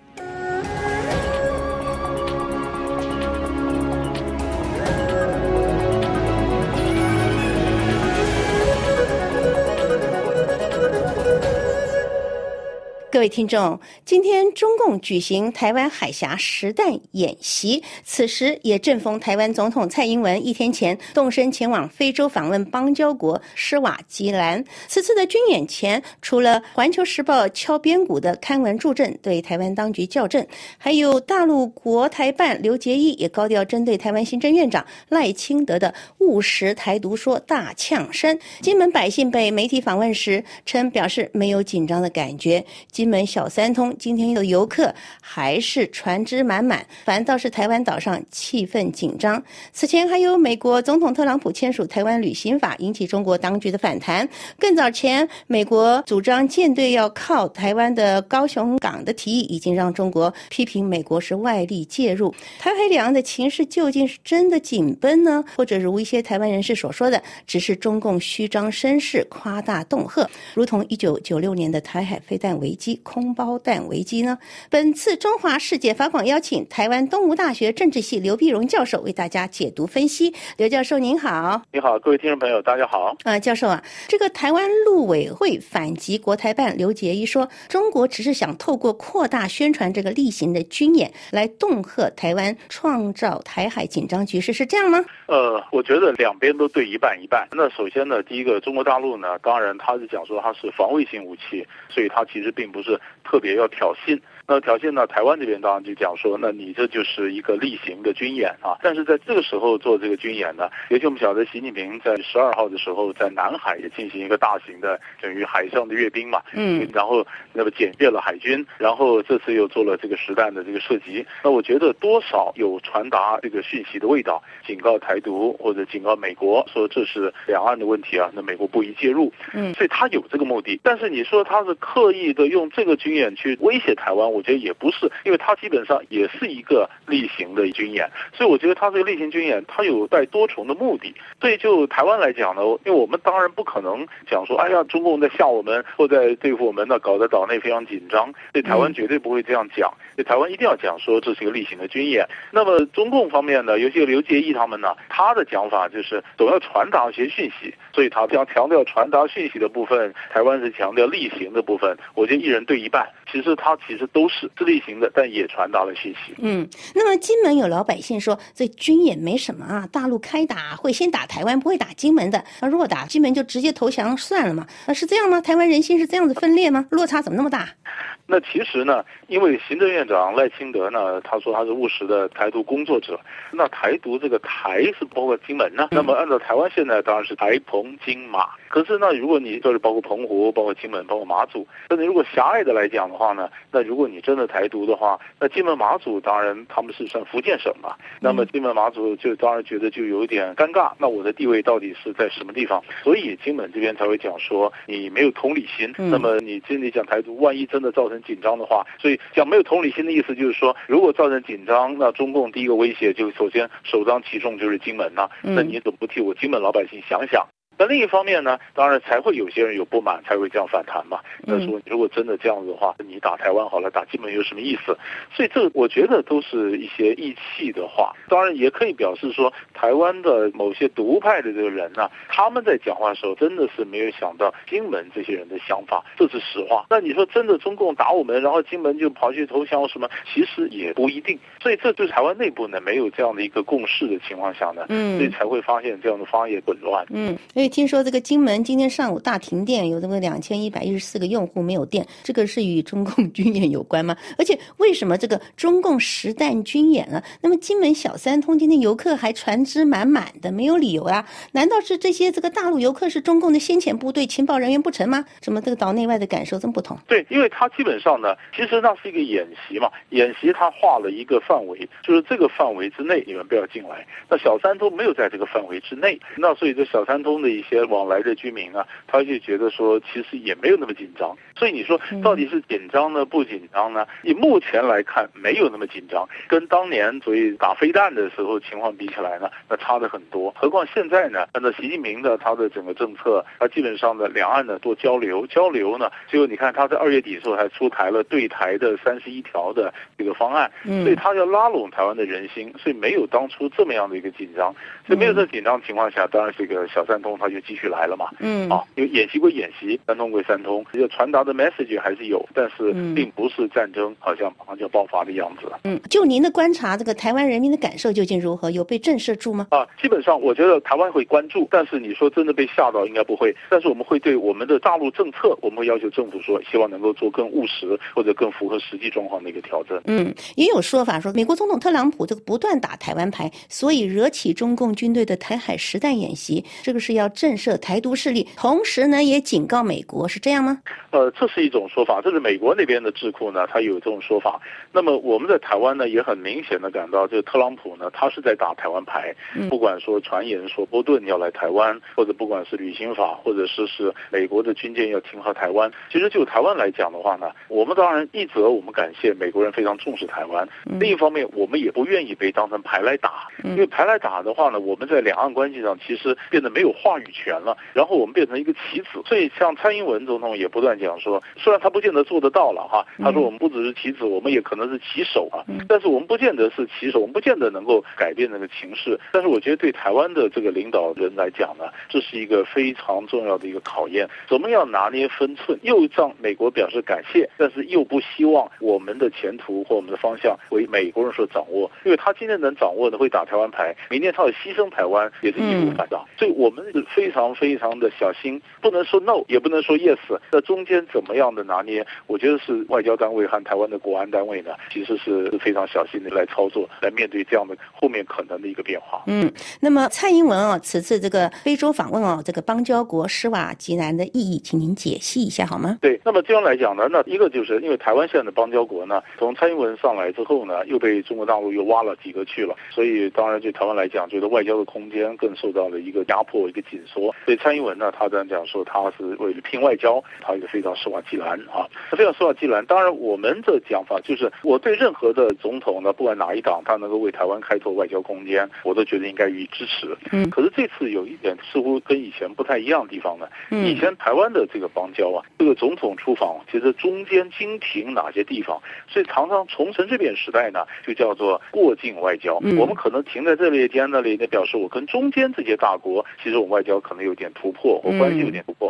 Speaker 6: 各位听众，今天中共举行台湾海峡实弹演习，此时也正逢台湾总统蔡英文1天前动身前往非洲访问邦交国施瓦基兰。此次的军演前，除了《环球时报》敲边鼓的刊文助阵，对台湾当局校正，还有大陆国台办刘捷一也高调针对台湾行政院长赖清德的务实台独说大呛声。金门百姓被媒体访问时称表示没有紧张的感觉。金门小三通今天的游客还是船只满满，反倒是台湾岛上气氛紧张。此前还有美国总统特朗普签署台湾旅行法，引起中国当局的反弹。更早前，美国主张舰队要靠台湾的高雄港的提议，已经让中国批评美国是外力介入。台海两岸的情势究竟是真的紧绷呢，或者如一些台湾人士所说的，只是中共虚张声势、夸大恫吓，如同1996年的台海飞弹危机、空包弹危机呢？本次中华世界法广邀请台湾东吴大学政治系刘碧荣教授为大家解读分析。刘教授您好。
Speaker 7: 你好，各位听众朋友大家好。
Speaker 6: 教授啊，这个台湾陆委会反击国台办刘捷一说，中国只是想透过扩大宣传这个例行的军演来恫吓台湾，创造台海紧张局势，是这样吗？
Speaker 7: 我觉得两边都对一半一半。那首先呢，第一个，中国大陆呢，当然他是讲说它是防卫性武器，所以它其实并不是特别要挑衅。那挑衅呢，台湾这边当然就讲说，那你这就是一个例行的军演啊。但是在这个时候做这个军演呢，尤其我们晓得习近平在12号的时候在南海也进行一个大型的等于海上的阅兵嘛，然后那么检阅了海军，然后这次又做了这个实弹的这个射击。那我觉得多少有传达这个讯息的味道，警告台独或者警告美国说这是两岸的问题啊，那美国不宜介入。所以他有这个目的。但是你说他是刻意的用这个军演去威胁台湾，我觉得也不是，因为它基本上也是一个例行的军演，所以我觉得它这个例行军演它有带多重的目的。所以就台湾来讲呢，因为我们当然不可能讲说，哎呀，中共在吓我们或在对付我们呢，搞得岛内非常紧张，所以台湾绝对不会这样讲，所以台湾一定要讲说这是一个例行的军演。那么中共方面呢，尤其刘捷一他们呢，他的讲法就是总要传达一些讯息，所以他这样强调传达讯息的部分，台湾是强调例行的部分，我觉得一人对一半。其实他都是自例行的，但也传达了讯息。
Speaker 6: 那么金门有老百姓说，这军演没什么啊，大陆开打会先打台湾，不会打金门的。如果打金门就直接投降算了嘛？是这样吗？台湾人心是这样子分裂吗？落差怎么那么大？
Speaker 7: 那其实呢，因为行政院长赖清德呢，他说他是务实的台独工作者。那台独这个台是包括金门呢，那么按照台湾现在当然是台澎金马。可是呢，如果你就是包括澎湖、包括金门、包括马祖，但是如果狭隘的来讲的话呢，那如果你真的台独的话，那金门马祖当然他们是算福建省嘛，那么金门马祖就当然觉得就有一点尴尬，那我的地位到底是在什么地方？所以金门这边才会讲说你没有同理心。那么你今天讲台独，万一真的造成紧张的话，所以讲没有同理心的意思就是说，如果造成紧张，那中共第一个威胁就首先首当其冲就是金门呐，那你怎么不替我金门老百姓想想？那另一方面呢，当然才会有些人有不满，才会这样反弹嘛。那说如果真的这样子的话，你打台湾好了，打金门有什么意思？所以这个我觉得都是一些义气的话。当然也可以表示说，台湾的某些独派的这个人呢，他们在讲话的时候真的是没有想到金门这些人的想法，这是实话。那你说真的中共打我们，然后金门就跑去投降什么，其实也不一定。所以这就是台湾内部呢没有这样的一个共识的情况下呢，所以才会发现这样的方言混乱。
Speaker 6: 因为听说这个金门今天上午大停电，有这个2114个用户没有电，这个是与中共军演有关吗？而且为什么这个中共实弹军演呢？那么金门小三通今天游客还船只满满的，没有理由啊？难道是这些这个大陆游客是中共的先遣部队情报人员不成吗？怎么这个岛内外的感受这么不同？
Speaker 7: 对，因为他基本上呢，其实那是一个演习嘛，演习他画了一个范围，就是这个范围之内你们不要进来。那小三通没有在这个范围之内，那所以这小三通的一些往来的居民啊，他就觉得说其实也没有那么紧张。所以你说到底是紧张呢不紧张呢？以目前来看没有那么紧张，跟当年所以打飞弹的时候情况比起来呢，那差得很多。何况现在呢，按照习近平的他的整个政策，他基本上的两岸呢多交流呢，结果你看他在2月底的时候还出台了对台的31条的这个方案，所以他要拉拢台湾的人心，所以没有当初这么样的一个紧张。所以没有这紧张的情况下，当然这个小三通他就继续来了嘛。因为演习归演习，三通归三通，要传达的 message 还是有，但是并不是战争好像马上就要爆发的样子。
Speaker 6: 就您的观察，这个台湾人民的感受究竟如何？有被震慑住吗？
Speaker 7: 基本上我觉得台湾会关注，但是你说真的被吓到应该不会。但是我们会对我们的大陆政策，我们会要求政府说，希望能够做更务实或者更符合实际状况的一个调整。
Speaker 6: 也有说法说，美国总统特朗普这个不断打台湾牌，所以惹起中共军队的台海实弹演习，这个是要震慑台独势力，同时呢也警告美国，是这样吗？
Speaker 7: 这是一种说法，这是美国那边的智库呢，他有这种说法。那么我们在台湾呢，也很明显的感到，这个特朗普呢，他是在打台湾牌。不管说传言说波顿要来台湾，或者不管是旅行法，或者是美国的军舰要停靠台湾，其实就台湾来讲的话呢，我们当然一则我们感谢美国人非常重视台湾，另一方面我们也不愿意被当成牌来打，因为牌来打的话呢，我们在两岸关系上其实变得没有话语权了，然后我们变成一个棋子。所以像蔡英文总统也不断讲说，虽然他不见得做得到了哈，他说我们不只是棋子，我们也可能是棋手啊，但是我们不见得是棋手，我们不见得能够改变那个情势。但是我觉得对台湾的这个领导人来讲呢，这是一个非常重要的一个考验，怎么样拿捏分寸，又向美国表示感谢，但是又不希望我们的前途或我们的方向为美国人所掌握，因为他今天能掌握的会打台湾牌，明天他要牺牲台湾也是义无反顾。所以我们是非常非常的小心，不能说 no 也不能说 yes， 那中间怎么样的拿捏，我觉得是外交单位和台湾的国安单位呢，其实是非常小心的来操作，来面对这样的后面可能的一个变化。
Speaker 6: 那么蔡英文此次这个非洲访问这个邦交国施瓦吉兰的意义，请您解析一下好吗？
Speaker 7: 对，那么这样来讲呢，那一个就是因为台湾现在的邦交国呢，从蔡英文上来之后呢，又被中国大陆又挖了几个去了，所以当然对台湾来讲，觉得外交的空间更受到了一个压迫，一个紧缩。所以蔡英文呢，他这样讲说，他是为了拼外交，他也非常施瓦济兰啊，非常施瓦济兰。当然，我们的讲法就是，我对任何的总统呢，不管哪一党，他能够为台湾开拓外交空间，我都觉得应该予以支持。可是这次有一点似乎跟以前不太一样的地方呢，以前台湾的这个邦交啊，这个总统出访，其实中间经停哪些地方，所以常常重承这边时代呢，就叫做过境外交。我们可能停在这里停在那里，那表示我跟中间这些大国，其实我们外交可能有点突破，我关系有点突破。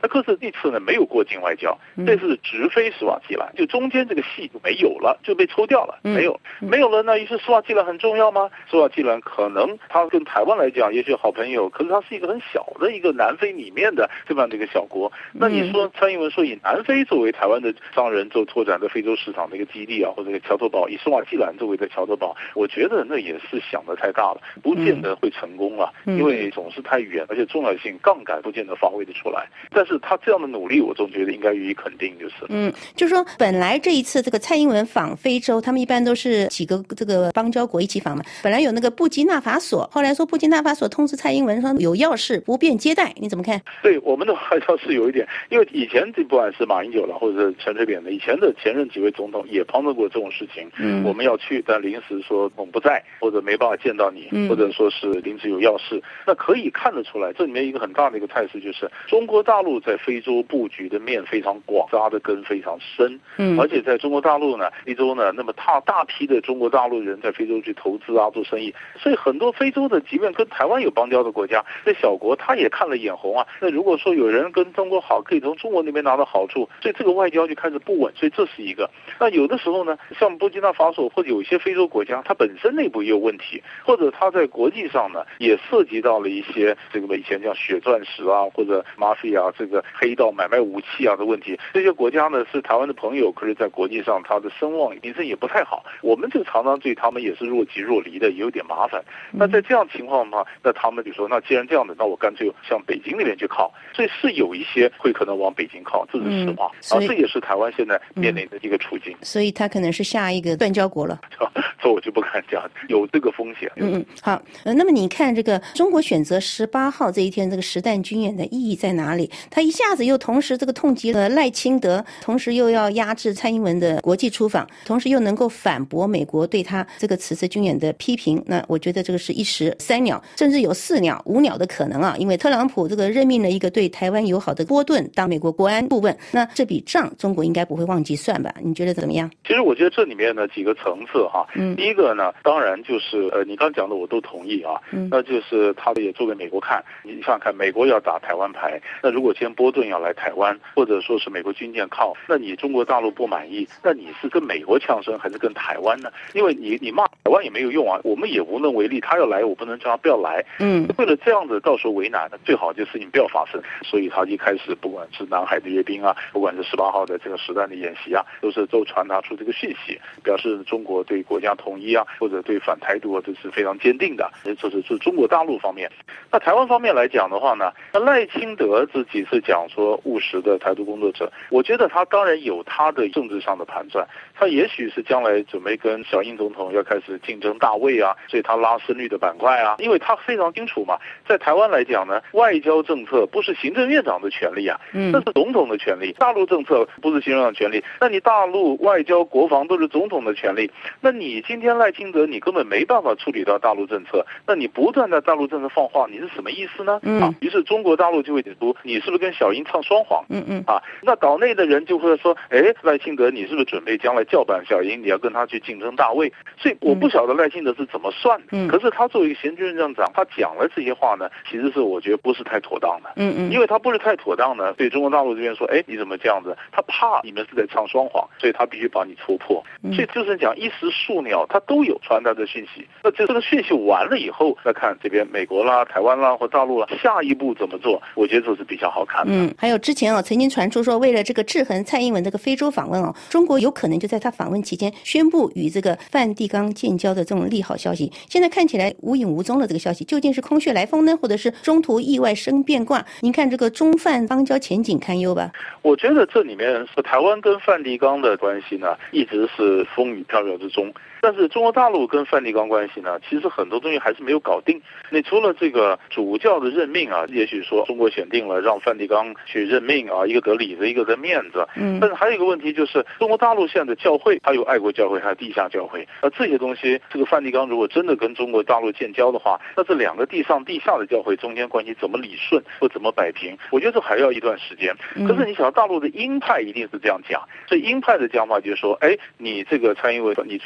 Speaker 7: 那可是这次呢没有过境外交，这次直飞斯瓦基兰，就中间这个戏就没有了，就被抽掉了，没有了。那于是斯瓦基兰很重要吗？斯瓦基兰可能它跟台湾来讲也许好朋友，可是它是一个很小的一个南非里面的这样的一个小国。那你说蔡英文说以南非作为台湾的商人做拓展的非洲市场的一个基地啊，或者一个桥头堡，以斯瓦基兰作为的桥头堡，我觉得那也是想得太大了，不见得会成功了，因为总是太远，而且重要性杠杆不见得发挥得出来。但是他这样的努力，我总觉得应该予以肯定，就是。
Speaker 6: 就是说本来这一次这个蔡英文访非洲，他们一般都是几个这个邦交国一起访嘛。本来有那个布基纳法索，后来说布基纳法索通知蔡英文说有要事不便接待，你怎么看？
Speaker 7: 对，我们的外交是有一点，因为以前不管是马英九了，或者是陈水扁的，以前的前任几位总统也碰到过这种事情。我们要去，但临时说我不在，或者没办法见到你，或者说是临时有要事，那可以看得出来，这里面一个很大的一个态势就是中国大陆在非洲布局的面非常广，扎的根非常深。而且在中国大陆呢，非洲呢，那么大批的中国大陆人在非洲去投资啊，做生意，所以很多非洲的即便跟台湾有邦交的国家，这小国他也看了眼红啊。那如果说有人跟中国好，可以从中国那边拿到好处，所以这个外交就开始不稳，所以这是一个。那有的时候呢，像布基纳法索或者有一些非洲国家，它本身内部也有问题，或者它在国际上呢也涉及到了一些这个以前叫血钻石啊，或者mafia这个黑道买卖武器啊的问题。这些国家呢是台湾的朋友，可是在国际上它的声望名声也不太好，我们就常常对他们也是若即若离的，也有点麻烦。那在这样情况嘛，那他们就说，那既然这样的，那我干脆向北京那边去靠。所以是有一些会可能往北京靠，这是实话。这也是台湾现在面临的一个处境。
Speaker 6: 所以它可能是下一个断交国了。
Speaker 7: 这我就不敢讲，有这个风险。
Speaker 6: 好，那么你看这个中国选择18号这一天这个实弹军演的意义在哪里？他一下子又同时这个痛击了赖清德，同时又要压制蔡英文的国际出访，同时又能够反驳美国对他这个此次军演的批评。那我觉得这个是一石三鸟，甚至有4鸟5鸟的可能啊！因为特朗普这个任命了一个对台湾友好的波顿当美国国安顾问，那这笔账中国应该不会忘记算吧？你觉得怎么样？
Speaker 7: 其实我觉得这里面呢几个层次哈。第一个呢，当然就是你刚讲的我都同意啊。那就是他也做给美国看，你想想看，美国要打台湾牌，那如果今天波顿要来台湾，或者说是美国军舰靠，那你中国大陆不满意，那你是跟美国呛声还是跟台湾呢？因为你骂台湾也没有用啊，我们也无能为力，他要来我不能叫他不要来。为了这样子到时候为难呢，最好这事情不要发生。所以他一开始不管是南海的阅兵啊，不管是18号的这个实弹的演习啊，都传达出这个讯息，表示中国对国家统一啊，或者对反台独啊，这是非常坚定的。这是中国大陆方面。那台湾方面来讲的话呢，那赖清德这几次讲说务实的台独工作者，我觉得他当然有他的政治上的盘算，他也许是将来准备跟小英总统要开始竞争大位啊，所以他拉深绿的板块啊，因为他非常清楚嘛，在台湾来讲呢，外交政策不是行政院长的权利啊，那是总统的权利。大陆政策不是行政院长的权利，那你大陆外交国防都是总统的权利，那你今天赖清德你根本没办法处理到大陆政策，那你不断在大陆政策放话，你是什么意思呢？于是中国大陆就会解读你是不是跟小英唱双簧？那岛内的人就会说，赖清德你是不是准备将来叫板小英，你要跟他去竞争大位？所以我不晓得赖清德是怎么算的。可是他作为一个行政院长，他讲了这些话呢，其实是我觉得不是太妥当的。因为他不是太妥当呢，对中国大陆这边说，你怎么这样子？他怕你们是在唱双簧，所以他必须把你戳破。所以就是讲一石数鸟，他都有传达的讯息。那这个讯息完了以后，再看这边美国啦、台湾啦或大陆啦，下一步怎么做？我觉得这是比较好看的。
Speaker 6: 还有之前曾经传出说，为了这个制衡蔡英文这个非洲访问中国有可能就在他访问期间宣布与这个梵蒂冈建交的这种利好消息。现在看起来无影无踪的这个消息，究竟是空穴来风呢，或者是中途意外生变卦？您看这个中梵邦交前景堪忧吧？
Speaker 7: 我觉得这里面是台湾跟梵蒂冈的关系呢，一直是风雨飘摇之中。但是中国大陆跟梵蒂冈关系呢，其实很多东西还是没有搞定。你除了这个主教的任命啊，也许说中国选定了让梵蒂冈去任命啊，一个得里子，一个得面子。但是还有一个问题就是，中国大陆现在的教会，它有爱国教会，还有地下教会。这些东西，这个梵蒂冈如果真的跟中国大陆建交的话，那这两个地上地下的教会中间关系怎么理顺或怎么摆平？我觉得这还要一段时间。可是你想，大陆的鹰派一定是这样讲，所以鹰派的讲法就是说，你这个蔡英文你出去访问。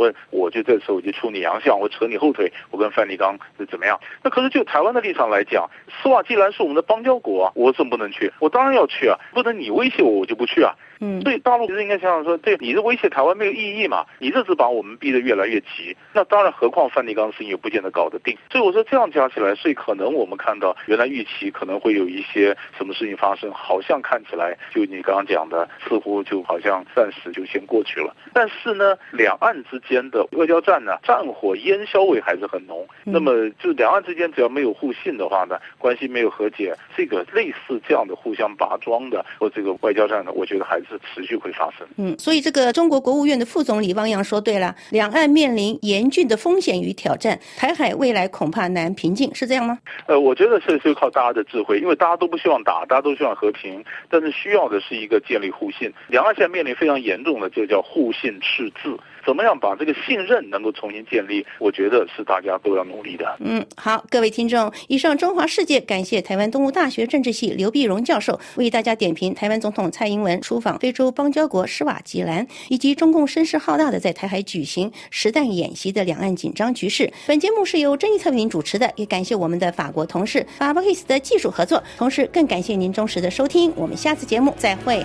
Speaker 7: 论，我就这时候我就出你洋相，我扯你后腿，我跟梵蒂冈是怎么样？那可是就台湾的立场来讲，斯瓦季兰是我们的邦交国啊，我怎么不能去？我当然要去啊，不能你威胁我，我就不去啊。所以大陆其实应该想想说，对，你是威胁台湾没有意义嘛？你这是把我们逼得越来越急。那当然，何况梵蒂冈事情也不见得搞得定。所以我说这样加起来，所以可能我们看到原来预期可能会有一些什么事情发生，好像看起来就你刚刚讲的，似乎就好像暂时就先过去了。但是呢，两岸之间的外交战呢，战火烟硝味还是很浓。那么就两岸之间只要没有互信的话呢，关系没有和解，这个类似这样的互相拔桩的或这个外交战呢，我觉得还是持续会发生。
Speaker 6: 所以这个中国国务院的副总理汪洋说对了，两岸面临严峻的风险与挑战，台海未来恐怕难平静，是这样吗？
Speaker 7: 我觉得是靠大家的智慧，因为大家都不希望打，大家都希望和平，但是需要的是一个建立互信。两岸现在面临非常严重的，这个叫互信赤字。怎么样把这个信任能够重新建立，我觉得是大家都要努力的。
Speaker 6: 好，各位听众，以上中华世界感谢台湾东吴大学政治系刘碧荣教授为大家点评台湾总统蔡英文出访非洲邦交国施瓦吉兰，以及中共声势浩大的在台海举行实弹演习的两岸紧张局势。本节目是由郑义特为您主持的，也感谢我们的法国同事法巴 Case 的技术合作，同时更感谢您忠实的收听，我们下次节目再会。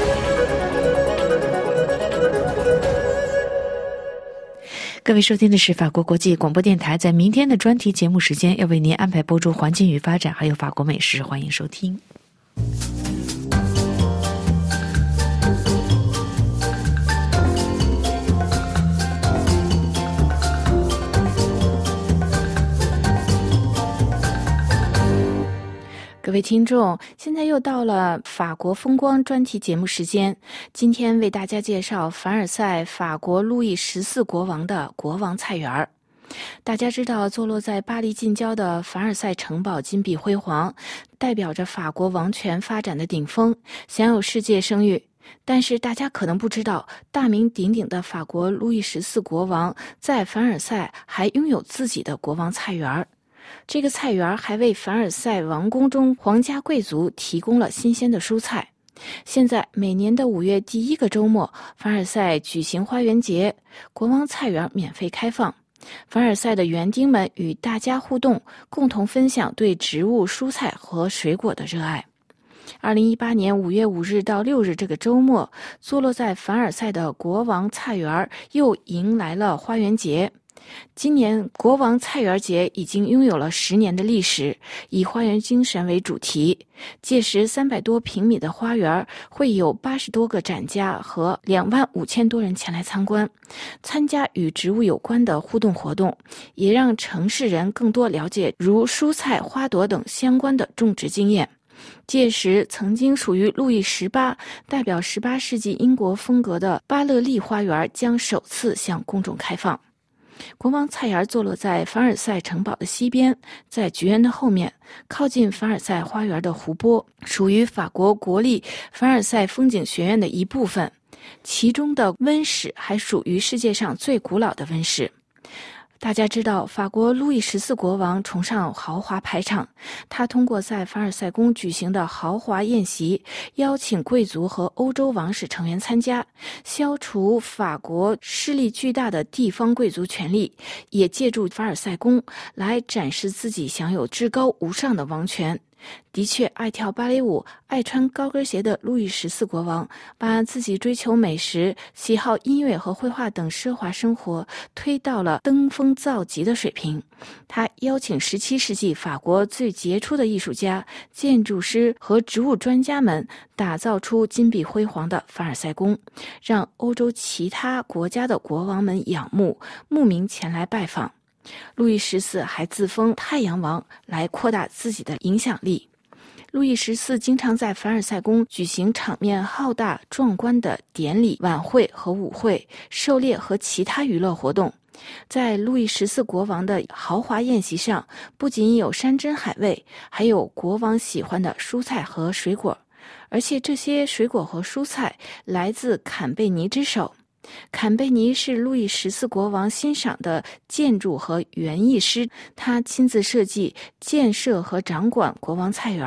Speaker 1: 各位收听的是法国国际广播电台，在明天的专题节目时间要为您安排播出环境与发展还有法国美食，欢迎收听。各位听众，现在又到了法国风光专题节目时间。今天为大家介绍凡尔赛法国路易14国王的国王菜园。大家知道，坐落在巴黎近郊的凡尔赛城堡金碧辉煌，代表着法国王权发展的顶峰，享有世界声誉。但是大家可能不知道，大名鼎鼎的法国路易14国王在凡尔赛还拥有自己的国王菜园。这个菜园还为凡尔赛王宫中皇家贵族提供了新鲜的蔬菜。现在每年的5月第1个周末，凡尔赛举行花园节，国王菜园免费开放。凡尔赛的园丁们与大家互动，共同分享对植物、蔬菜和水果的热爱。2018年5月5日到6日这个周末，坐落在凡尔赛的国王菜园又迎来了花园节。今年国王菜园节已经拥有了10年的历史，以花园精神为主题。届时300多平米的花园会有80多个展架和25000多人前来参观，参加与植物有关的互动活动，也让城市人更多了解如蔬菜、花朵等相关的种植经验。届时曾经属于路易18，代表18世纪英国风格的巴勒利花园将首次向公众开放。国王菜园坐落在凡尔赛城堡的西边，在菊园的后面，靠近凡尔赛花园的湖泊，属于法国国立凡尔赛风景学院的一部分。其中的温室还属于世界上最古老的温室。大家知道，法国路易14国王崇尚豪华排场，他通过在凡尔赛宫举行的豪华宴席，邀请贵族和欧洲王室成员参加，消除法国势力巨大的地方贵族权力，也借助凡尔赛宫来展示自己享有至高无上的王权。的确，爱跳芭蕾舞、爱穿高跟鞋的路易14国王，把自己追求美食、喜好音乐和绘画等奢华生活推到了登峰造极的水平。他邀请17世纪法国最杰出的艺术家、建筑师和植物专家们，打造出金碧辉煌的凡尔赛宫，让欧洲其他国家的国王们仰慕，慕名前来拜访。路易14还自封太阳王，来扩大自己的影响力。路易14经常在凡尔赛宫举行场面浩大壮观的典礼、晚会和舞会、狩猎和其他娱乐活动。在路易14国王的豪华宴席上，不仅有山珍海味，还有国王喜欢的蔬菜和水果，而且这些水果和蔬菜来自坎贝尼之手。坎贝尼是路易14国王欣赏的建筑和园艺师，他亲自设计、建设和掌管国王菜园。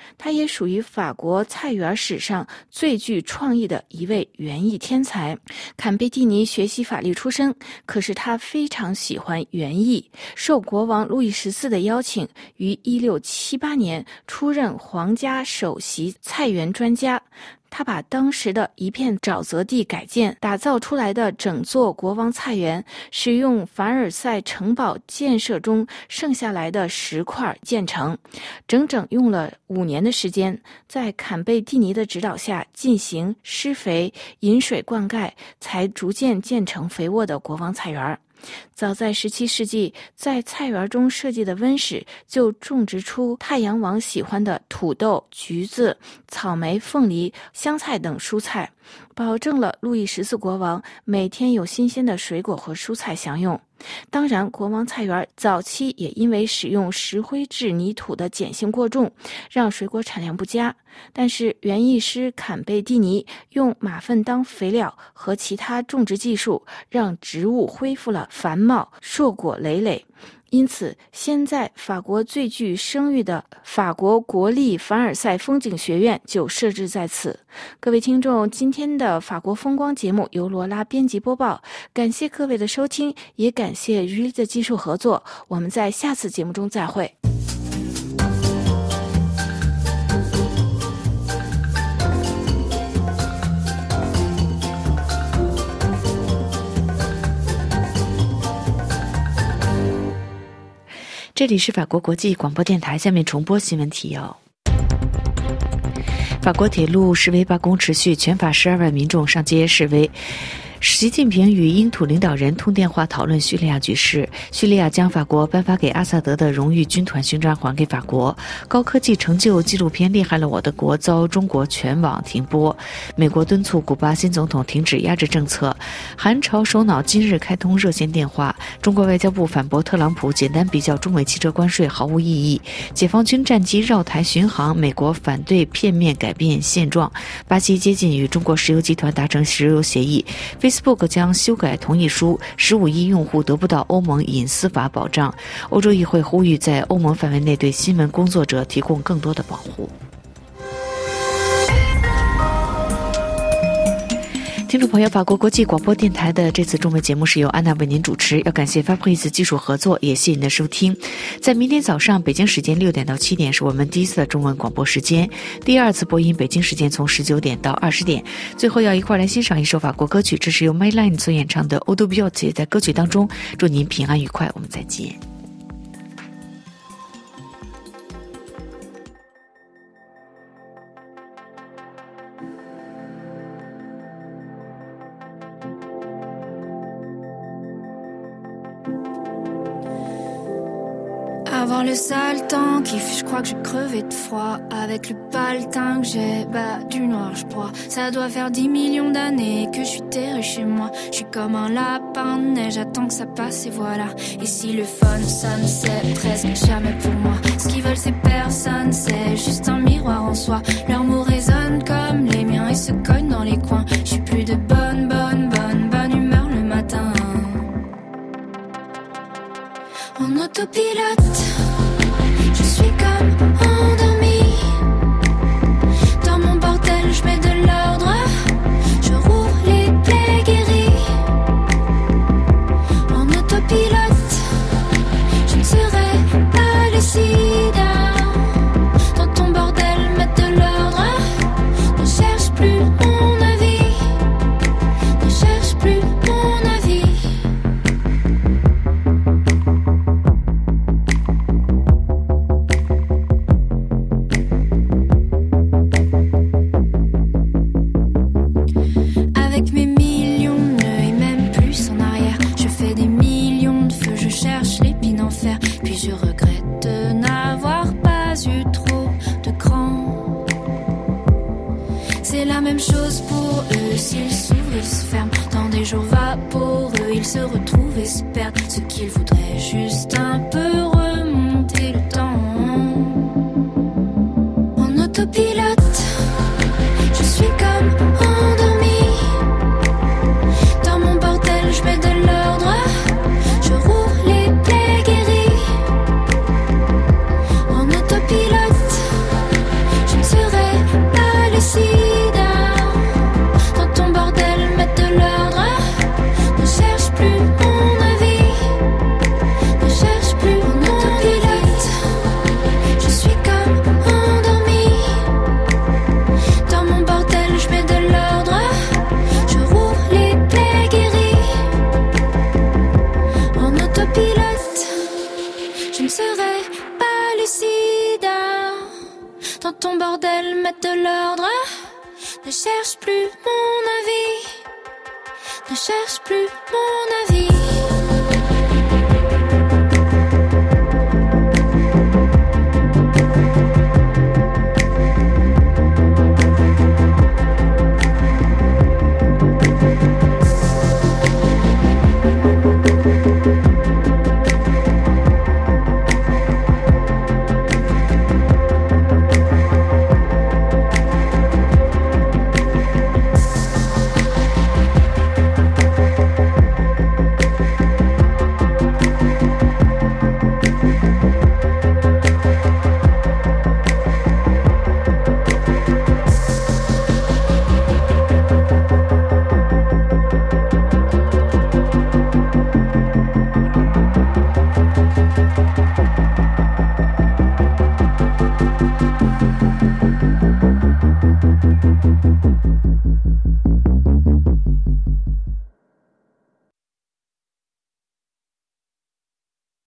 Speaker 8: 他也属于法国菜园史上最具创意的一位园艺天才。坎贝蒂尼学习法律出身，可是他非常喜欢园艺，受国王路易14的邀请，于1678年出任皇家首席菜园专家。他把当时的一片沼泽地改建，打造出来的整座国王菜园，使用凡尔赛城堡建设中剩下来的石块建成，整整用了5年的时间，在坎贝蒂尼的指导下进行施肥、引水灌溉，才逐渐建成肥沃的国王菜园。早在17世纪，在菜园中设计的温室就种植出太阳王喜欢的土豆、橘子、草莓、凤梨、香菜等蔬菜，保证了路易14国王每天有新鲜的水果和蔬菜享用。当然，国王菜园早期也因为使用石灰质泥土的碱性过重，让水果产量不佳。但是园艺师坎贝蒂尼用马粪当肥料和其他种植技术，让植物恢复了繁茂，硕果累累。因此，现在法国最具声誉的法国国立凡尔赛风景学院就设置在此。各位听众，今天的法国风光节目由罗拉编辑播报，感谢各位的收听，也感谢于力的技术合作。我们在下次节目中再会。
Speaker 1: 这里是法国国际广播电台，下面重播新闻提要。法国铁路示威罢工持续，全法12万民众上街示威。习近平与英土领导人通电话讨论叙利亚局势，叙利亚将法国颁发给阿萨德的荣誉军团勋章还给法国。高科技成就纪录片厉害了我的国遭中国全网停播。美国敦促古巴新总统停止压制政策。韩朝首脑今日开通热线电话。中国外交部反驳特朗普简单比较中美汽车关税毫无意义。解放军战机绕台巡航，美国反对片面改变现状。巴西接近与中国石油集团达成石油协议。Facebook 将修改同意书，15亿用户得不到欧盟隐私法保障。欧洲议会呼吁在欧盟范围内对新闻工作者提供更多的保护。听众朋友，法国国际广播电台的这次中文节目是由安娜为您主持，要感谢 Fabrice 技术合作，也谢谢您的收听。在明天早上北京时间6点到7点是我们第一次的中文广播时间，第二次播音北京时间从19点到20点。最后要一块来欣赏一首法国歌曲，这是由 Mayline 所演唱的 Eau de Beauté， 在歌曲当中祝您平安愉快，我们再见。
Speaker 9: Avant le sale temps qui fait, je crois que je crevais de froid. Avec le paletin que j'ai, du noir je broie. Ça doit faire 10 millions d'années que je suis terré chez moi. Je suis comme un lapin de neige, j'attends que ça passe et voilà. Et si le fun, ça ne c'est presque jamais pour moi. Ce qu'ils veulent c'est personne, c'est juste un miroir en soi. Leurs mots résonnent comme les miens et se cognent dans les coins. Je suis plus de bonne humeur le matin. En autopilote, je suis comme endormie. Dans mon bordel, je mets de l'ordre. Je roule les plaies guéries. En autopilote, je ne serai pas lucide. Dans ton bordel, mettre de l'ordre. Ne cherche plus mon avis. Ne cherche plus mon avis. Puis je regrette de n'avoir pas eu trop de cran. C'est la même chose pour eux. S'ils s'ouvrent, ils se ferment. Dans des jours vaporeux, ils se retrouvent et se perdent. Ce qu'ils voudraient, juste un peu remonter le temps. En autopilote, je suis comme endormie. Dans mon bordel, je mets de l'ordre. Je roule les plaies guéries. En autopilote, dans ton bordel, mettre de l'ordre. Ne cherche plus mon avis, ne cherche plus mon avis.